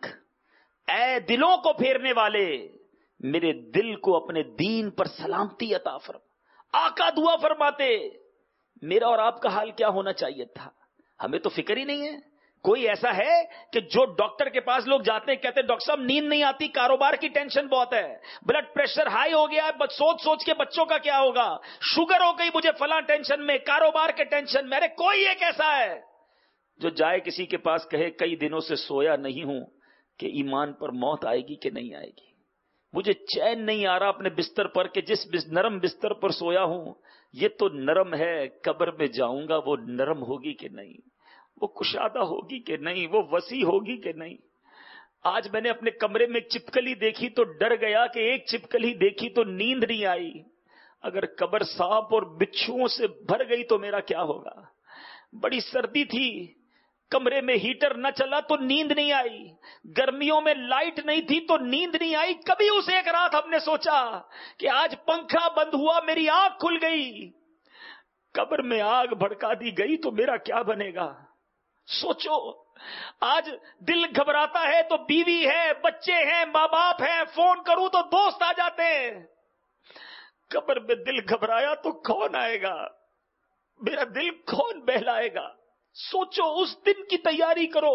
اے دلوں کو پھیرنے والے، میرے دل کو اپنے دین پر سلامتی عطا فرما. آقا دعا فرماتے. میرا اور آپ کا حال کیا ہونا چاہیے تھا؟ ہمیں تو فکر ہی نہیں ہے. کوئی ایسا ہے کہ جو ڈاکٹر کے پاس لوگ جاتے ہیں کہتے ہیں ڈاکٹر صاحب نیند نہیں آتی، کاروبار کی ٹینشن بہت ہے، بلڈ پریشر ہائی ہو گیا ہے، سوچ سوچ کے بچوں کا کیا ہوگا، شوگر ہو گئی مجھے فلاں ٹینشن میں، کاروبار کے ٹینشن میں. ارے کوئی ایک ایسا ہے جو جائے کسی کے پاس کہے کئی دنوں سے سویا نہیں ہوں کہ ایمان پر موت آئے گی کہ نہیں آئے گی، مجھے چین نہیں آ رہا اپنے بستر پر کہ جس نرم بستر پر سویا ہوں یہ تو نرم ہے، قبر میں جاؤں گا وہ نرم ہوگی کہ نہیں، وہ کشادہ ہوگی کہ نہیں، وہ وسیع ہوگی کہ نہیں. آج میں نے اپنے کمرے میں ایک چپکلی دیکھی تو ڈر گیا کہ ایک چپکلی دیکھی تو نیند نہیں آئی. اگر قبر سانپ اور بچھوؤں سے بھر گئی تو میرا کیا ہوگا. بڑی سردی تھی، کمرے میں ہیٹر نہ چلا تو نیند نہیں آئی، گرمیوں میں لائٹ نہیں تھی تو نیند نہیں آئی. کبھی اس ایک رات ہم نے سوچا کہ آج پنکھا بند ہوا میری آنکھ کھل گئی، قبر میں آگ بھڑکا دی گئی تو میرا کیا بنے گا. سوچو آج دل گھبراتا ہے تو بیوی ہے، بچے ہیں، ماں باپ ہیں، فون کروں تو دوست آ جاتے ہیں. قبر میں دل گھبرایا تو کون آئے گا، میرا دل کون بہلائے گا. سوچو اس دن کی تیاری کرو.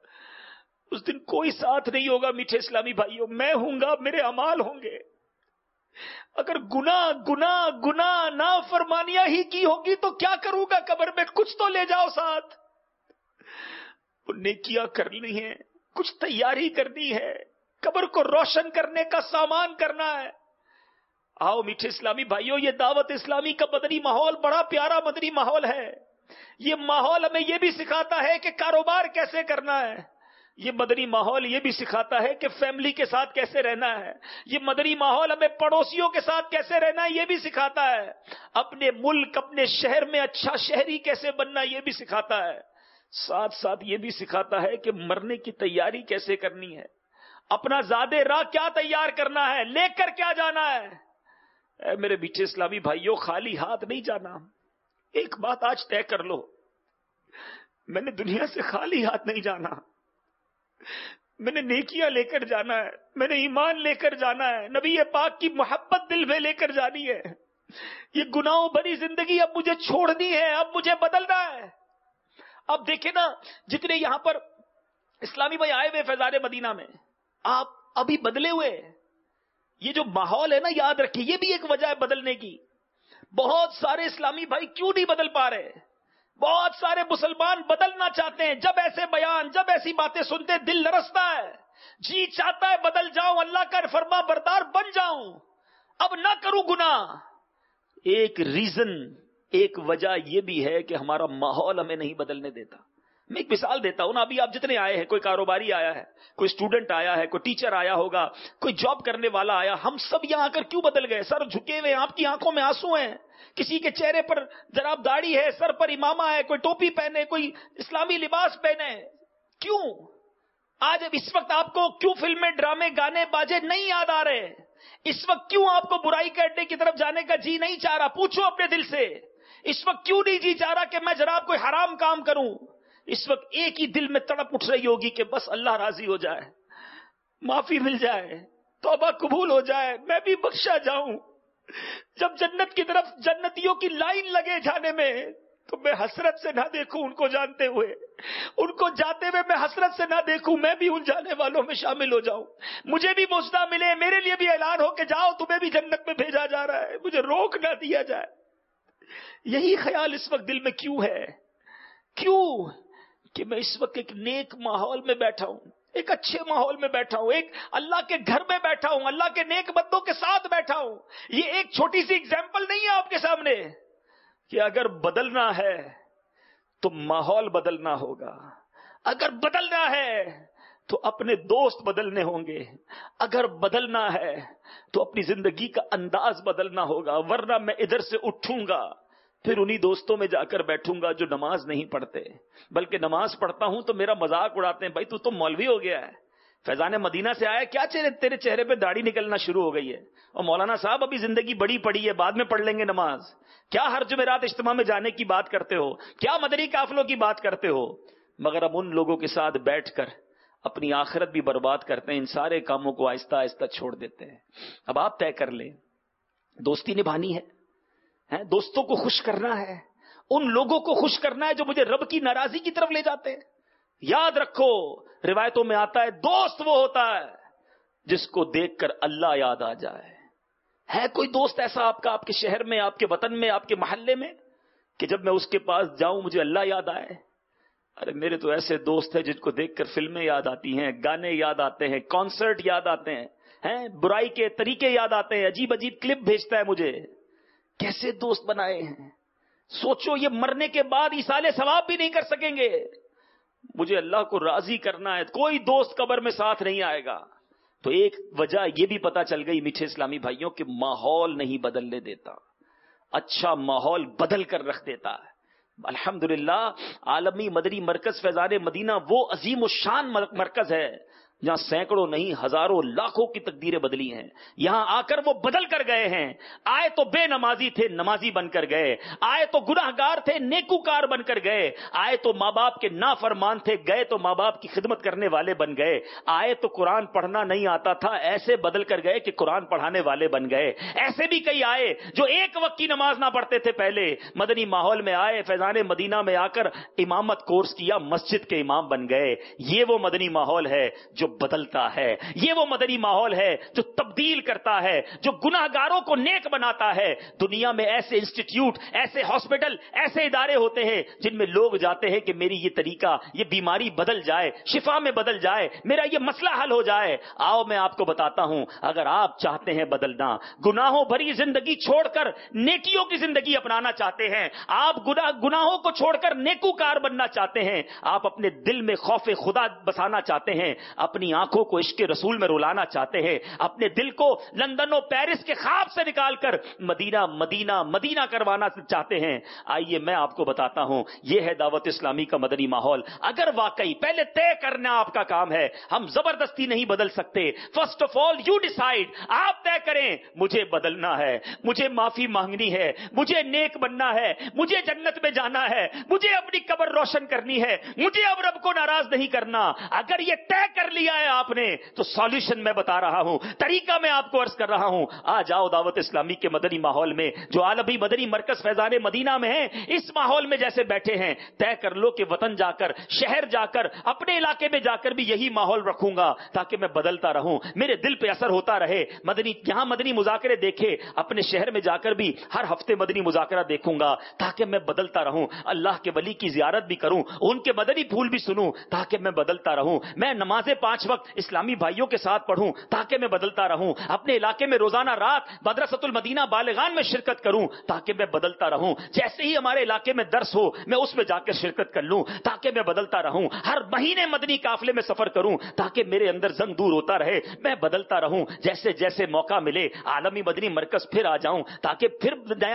اس دن کوئی ساتھ نہیں ہوگا میٹھے اسلامی بھائیوں، میں ہوں گا، میرے اعمال ہوں گے. اگر گناہ نافرمانیاں ہی کی ہوگی تو کیا کروں گا قبر میں؟ کچھ تو لے جاؤ ساتھ. وہ نیکیاں کرنی ہے، کچھ تیاری کرنی ہے، قبر کو روشن کرنے کا سامان کرنا ہے. آؤ میٹھے اسلامی بھائیوں، یہ دعوت اسلامی کا مدنی ماحول بڑا پیارا مدنی ماحول ہے. یہ ماحول ہمیں یہ بھی سکھاتا ہے کہ کاروبار کیسے کرنا ہے. یہ مدنی ماحول یہ بھی سکھاتا ہے کہ فیملی کے ساتھ کیسے رہنا ہے. یہ مدنی ماحول ہمیں پڑوسیوں کے ساتھ کیسے رہنا ہے یہ بھی سکھاتا ہے. اپنے ملک، اپنے شہر میں اچھا شہری کیسے بننا یہ بھی سکھاتا ہے. ساتھ ساتھ یہ بھی سکھاتا ہے کہ مرنے کی تیاری کیسے کرنی ہے، اپنا زاد راہ کیا تیار کرنا ہے، لے کر کیا جانا ہے. اے میرے میٹھے اسلامی بھائیوں، خالی ہاتھ نہیں جانا. ایک بات آج طے کر لو، میں نے دنیا سے خالی ہاتھ نہیں جانا، میں نے نیکیاں لے کر جانا ہے، میں نے ایمان لے کر جانا ہے، نبی پاک کی محبت دل میں لے کر جانی ہے۔ یہ گناہوں بھری زندگی اب مجھے چھوڑنی ہے، اب مجھے بدلنا ہے۔ اب دیکھیں نا، جتنے یہاں پر اسلامی بھائی آئے ہوئے فیضان مدینہ میں، آپ ابھی بدلے ہوئے۔ یہ جو ماحول ہے نا، یاد رکھیے یہ بھی ایک وجہ ہے بدلنے کی۔ بہت سارے اسلامی بھائی کیوں نہیں بدل پا رہے؟ بہت سارے مسلمان بدلنا چاہتے ہیں، جب ایسے بیان، جب ایسی باتیں سنتے دل لرزتا ہے، جی چاہتا ہے بدل جاؤں، اللہ کا فرما بردار بن جاؤں، اب نہ کروں گناہ۔ ایک ریزن، ایک وجہ یہ بھی ہے کہ ہمارا ماحول ہمیں نہیں بدلنے دیتا۔ میں ایک مثال دیتا ہوں نا، ابھی آپ جتنے آئے ہیں، کوئی کاروباری آیا ہے، کوئی اسٹوڈنٹ آیا ہے، کوئی ٹیچر آیا ہوگا، کوئی جاب کرنے والا آیا، ہم سب یہاں آ کر کیوں بدل گئے؟ سر جھکے ہوئے، آپ کی آنکھوں میں آنسو ہیں، کسی کے چہرے پر جناب داڑھی ہے، سر پر امامہ ہے، کوئی ٹوپی پہنے، کوئی اسلامی لباس پہنے۔ کیوں؟ آج اب اس وقت آپ کو کیوں فلمیں، ڈرامے، گانے، باجے نہیں یاد آ رہے؟ اس وقت کیوں آپ کو برائی کرنے کی طرف جانے کا جی نہیں چاہ رہا؟ پوچھو اپنے دل سے، اس وقت کیوں نہیں جی چاہ رہا کہ میں جناب کوئی حرام کام کروں؟ اس وقت ایک ہی دل میں تڑپ اٹھ رہی ہوگی کہ بس اللہ راضی ہو جائے، معافی مل جائے، توبہ قبول ہو جائے، میں بھی بخشا جاؤں۔ جب جنت کی طرف جنتیوں کی لائن لگے جانے میں، تو میں حسرت سے نہ دیکھوں ان کو جانتے ہوئے، ان کو جاتے ہوئے میں حسرت سے نہ دیکھوں، میں بھی ان جانے والوں میں شامل ہو جاؤں، مجھے بھی موجودہ ملے، میرے لیے بھی اعلان ہو کہ جاؤ تمہیں بھی جنت میں بھیجا جا رہا ہے، مجھے روک نہ دیا جائے۔ یہی خیال اس وقت دل میں کیوں ہے؟ کیوں کہ میں اس وقت ایک نیک ماحول میں بیٹھا ہوں، ایک اچھے ماحول میں بیٹھا ہوں، ایک اللہ کے گھر میں بیٹھا ہوں، اللہ کے نیک بندوں کے ساتھ بیٹھا ہوں۔ یہ ایک چھوٹی سی ایگزامپل نہیں ہے آپ کے سامنے کہ اگر بدلنا ہے تو ماحول بدلنا ہوگا، اگر بدلنا ہے تو اپنے دوست بدلنے ہوں گے، اگر بدلنا ہے تو اپنی زندگی کا انداز بدلنا ہوگا، ورنہ میں ادھر سے اٹھوں گا، پھر انہی دوستوں میں جا کر بیٹھوں گا جو نماز نہیں پڑھتے، بلکہ نماز پڑھتا ہوں تو میرا مذاق اڑاتے ہیں، بھائی تو مولوی ہو گیا ہے، فیضان مدینہ سے آیا، کیا تیرے چہرے پہ داڑھی نکلنا شروع ہو گئی ہے، اور مولانا صاحب ابھی زندگی بڑی پڑی ہے، بعد میں پڑھ لیں گے نماز، کیا ہر جمعرات اجتماع میں جانے کی بات کرتے ہو، کیا مدنی قافلوں کی بات کرتے ہو؟ مگر اب ان لوگوں کے ساتھ بیٹھ کر اپنی آخرت بھی برباد کرتے ہیں، ان سارے کاموں کو آہستہ آہستہ چھوڑ دیتے ہیں۔ اب آپ طے کر لیں، دوستی نبھانی ہے، دوستوں کو خوش کرنا ہے، ان لوگوں کو خوش کرنا ہے جو مجھے رب کی ناراضی کی طرف لے جاتے ہیں۔ یاد رکھو، روایتوں میں آتا ہے دوست وہ ہوتا ہے جس کو دیکھ کر اللہ یاد آ جائے۔ ہے کوئی دوست ایسا آپ کا، آپ کے شہر میں، آپ کے وطن میں، آپ کے محلے میں، کہ جب میں اس کے پاس جاؤں مجھے اللہ یاد آئے؟ ارے میرے تو ایسے دوست ہیں جن کو دیکھ کر فلمیں یاد آتی ہیں، گانے یاد آتے ہیں، کانسرٹ یاد آتے ہیں، برائی کے طریقے یاد آتے ہیں، عجیب عجیب کلپ بھیجتا ہے مجھے۔ کیسے دوست بنائے ہیں؟ سوچو، یہ مرنے کے بعد ایصال ثواب بھی نہیں کر سکیں گے۔ مجھے اللہ کو راضی کرنا ہے، کوئی دوست قبر میں ساتھ نہیں آئے گا۔ تو ایک وجہ یہ بھی پتا چل گئی میٹھے اسلامی بھائیوں کہ ماحول نہیں بدلنے دیتا، اچھا ماحول بدل کر رکھ دیتا ہے۔ الحمدللہ عالمی مدنی مرکز فیضان مدینہ وہ عظیم الشان مرکز ہے جہاں سینکڑوں نہیں ہزاروں لاکھوں کی تقدیریں بدلی ہیں۔ یہاں آ کر وہ بدل کر گئے ہیں، آئے تو بے نمازی تھے نمازی بن کر گئے، آئے تو گناہگار تھے نیکوکار بن کر گئے، آئے تو ماں باپ کے نافرمان تھے گئے تو ماں باپ کی خدمت کرنے والے بن گئے، آئے تو قرآن پڑھنا نہیں آتا تھا ایسے بدل کر گئے کہ قرآن پڑھانے والے بن گئے۔ ایسے بھی کئی آئے جو ایک وقت کی نماز نہ پڑھتے تھے، پہلے مدنی ماحول میں آئے، فیضان مدینہ میں آ کر امامت کورس کیا، مسجد کے امام بن گئے۔ یہ وہ مدنی ماحول ہے جو بدلتا ہے، یہ وہ مدنی ماحول ہے جو تبدیل کرتا ہے، جو گناہگاروں کو نیک بناتا ہے۔ دنیا میں ایسے انسٹیٹیوٹ، ایسے ہاسپٹل، ایسے ادارے ہوتے ہیں جن میں لوگ جاتے ہیں کہ میری یہ طریقہ، یہ بیماری بدل جائے، شفا میں بدل جائے، میرا یہ مسئلہ حل ہو جائے۔ آؤ میں آپ کو بتاتا ہوں، اگر آپ چاہتے ہیں بدلنا، گناہوں بھری زندگی چھوڑ کر نیکیوں کی زندگی اپنانا چاہتے ہیں، آپ گناہوں کو چھوڑ کر نیکوکار بننا چاہتے ہیں، آپ اپنے دل میں خوف خدا بسانا چاہتے ہیں، اپنے اپنی آنکھوں کو عشق رسول میں رلانا چاہتے ہیں, اپنے دل کو لندن و پیرس کے خواب سے نکال کر مدینہ مدینہ مدینہ کروانا چاہتے ہیں, آئیے میں آپ کو بتاتا ہوں یہ ہے دعوت اسلامی کا مدنی ماحول. اگر واقعی پہلے طے کرنا آپ کا کام ہے, ہم زبردستی نہیں بدل سکتے. First of all you decide, آپ طے کریں مجھے بدلنا ہے, مجھے معافی مانگنی ہے, مجھے نیک بننا ہے, مجھے جنت میں جانا ہے, مجھے اپنی قبر روشن کرنی ہے, مجھے اب رب کو ناراض نہیں کرنا. اگر یہ طے کر لیا ہے آپ نے تو سولوشن میں بتا رہا ہوں, طریقہ میں آپ کو عرض کر رہا ہوں. آ جاؤ دعوت اسلامی کے مدنی ماحول میں, جو عالمی مدنی مرکز فیضان مدینہ میں ہے, اس ماحول میں جیسے بیٹھے ہیں طے کر لو کہ وطن جا کر, شہر جا کر, اپنے علاقے میں جا کر بھی یہی ماحول رکھوں گا تاکہ میں بدلتا رہوں, میرے دل پہ اثر ہوتا رہے. مدنی یہاں مدنی مذاکرے دیکھے, اپنے شہر میں جا کر بھی ہر ہفتے مدنی مذاکرہ دیکھوں گا تاکہ میں بدلتا رہوں. اللہ کے ولی کی زیارت بھی کروں, ان کے مدنی پھول بھی سنوں تاکہ میں بدلتا رہوں. میں نمازیں 5 وقت اسلامی بھائیوں کے ساتھ پڑھوں تاکہ میں بدلتا رہوں. اپنے علاقے میں روزانہ رات مدرسۃ المدینہ بالغان میں شرکت کروں تاکہ میں بدلتا رہوں. جیسے ہی ہمارے علاقے میں درس ہو میں اس میں جا کر شرکت کر لوں تاکہ میں بدلتا رہوں. ہر مہینے مدنی قافلے میں سفر کروں تاکہ میرے اندر زنگ دور ہوتا رہے, میں بدلتا رہوں. جیسے جیسے موقع ملے عالمی مدنی مرکز پھر آ جاؤں تاکہ پھر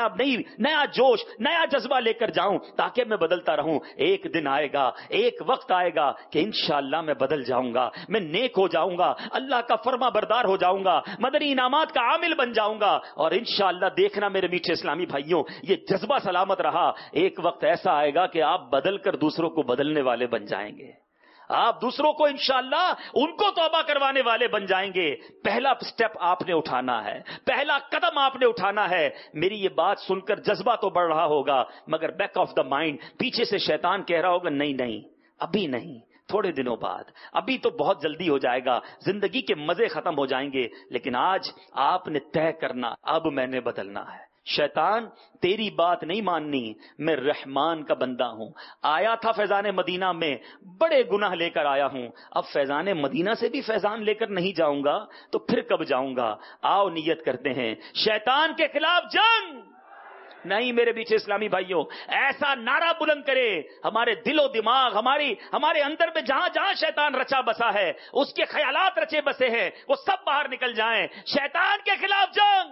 نیا جوش نیا جذبہ لے کر جاؤں تاکہ میں بدلتا رہوں. ایک دن آئے گا, ایک وقت آئے گا کہ انشاءاللہ میں بدل جاؤں گا, میں نیک ہو جاؤں گا, اللہ کا فرما بردار ہو جاؤں گا, مدنی انعامات کا عامل بن جاؤں گا. اور انشاءاللہ دیکھنا میرے میٹھے اسلامی بھائیوں, یہ جذبہ سلامت رہا, ایک وقت ایسا آئے گا کہ آپ بدل کر دوسروں کو بدلنے والے بن جائیں گے. آپ دوسروں کو انشاءاللہ ان کو توبہ کروانے والے بن جائیں گے. پہلا سٹیپ آپ نے اٹھانا ہے, پہلا قدم آپ نے اٹھانا ہے. میری یہ بات سن کر جذبہ تو بڑھ رہا ہوگا مگر بیک آف دا مائنڈ پیچھے سے شیطان کہہ رہا ہوگا نہیں ابھی نہیں, تھوڑے دنوں بعد, ابھی تو بہت جلدی ہو جائے گا, زندگی کے مزے ختم ہو جائیں گے. لیکن آج آپ نے طے کرنا, اب میں نے بدلنا ہے. شیطان تیری بات نہیں ماننی, میں رحمان کا بندہ ہوں. آیا تھا فیضان مدینہ میں, بڑے گناہ لے کر آیا ہوں, اب فیضان مدینہ سے بھی فیضان لے کر نہیں جاؤں گا تو پھر کب جاؤں گا. آؤ نیت کرتے ہیں شیطان کے خلاف جنگ. نہیں میرے پیچھے اسلامی بھائیوں, ایسا نعرہ بلند کرے ہمارے دل و دماغ, ہمارے اندر میں جہاں جہاں شیطان رچا بسا ہے, اس کے خیالات رچے بسے ہیں, وہ سب باہر نکل جائیں. شیطان کے خلاف جنگ,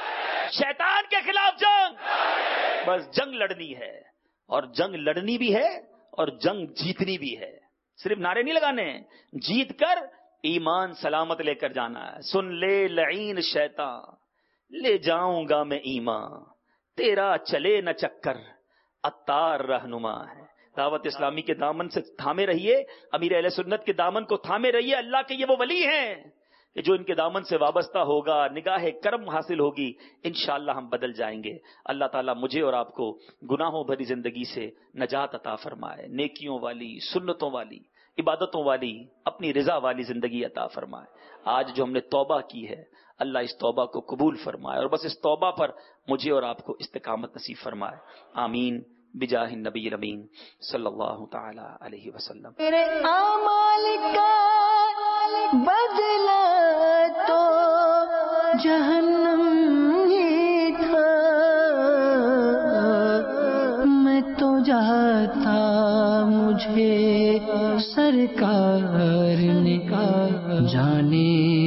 شیطان کے خلاف جنگ. بس جنگ لڑنی ہے, اور جنگ لڑنی بھی ہے اور جنگ جیتنی بھی ہے. صرف نعرے نہیں لگانے, جیت کر ایمان سلامت لے کر جانا ہے. سن لے لعین شیطان, لے جاؤں گا میں ایمان, تیرا چلے نہ چکر عطار رہنما ہے. دعوت اسلامی کے دامن سے تھامے رہیے, امیر اہل سنت کے دامن کو تھامے رہیے. اللہ کے یہ وہ ولی ہیں کہ جو ان کے دامن سے وابستہ ہوگا, نگاہ کرم حاصل ہوگی, انشاءاللہ ہم بدل جائیں گے. اللہ تعالیٰ مجھے اور آپ کو گناہوں بھری زندگی سے نجات عطا فرمائے, نیکیوں والی, سنتوں والی, عبادتوں والی, اپنی رضا والی زندگی عطا فرمائے. آج جو ہم نے توبہ کی ہے اللہ اس توبہ کو قبول فرمائے, اور بس اس توبہ پر مجھے اور آپ کو استقامت نصیب فرمائے. آمین بجاہ النبی الامین صلی اللہ تعالی علیہ وسلم. میرے اعمال کا بدلہ تو جہنم ہی تھا, میں تو جاتا مجھے سرکار نے کہا جانے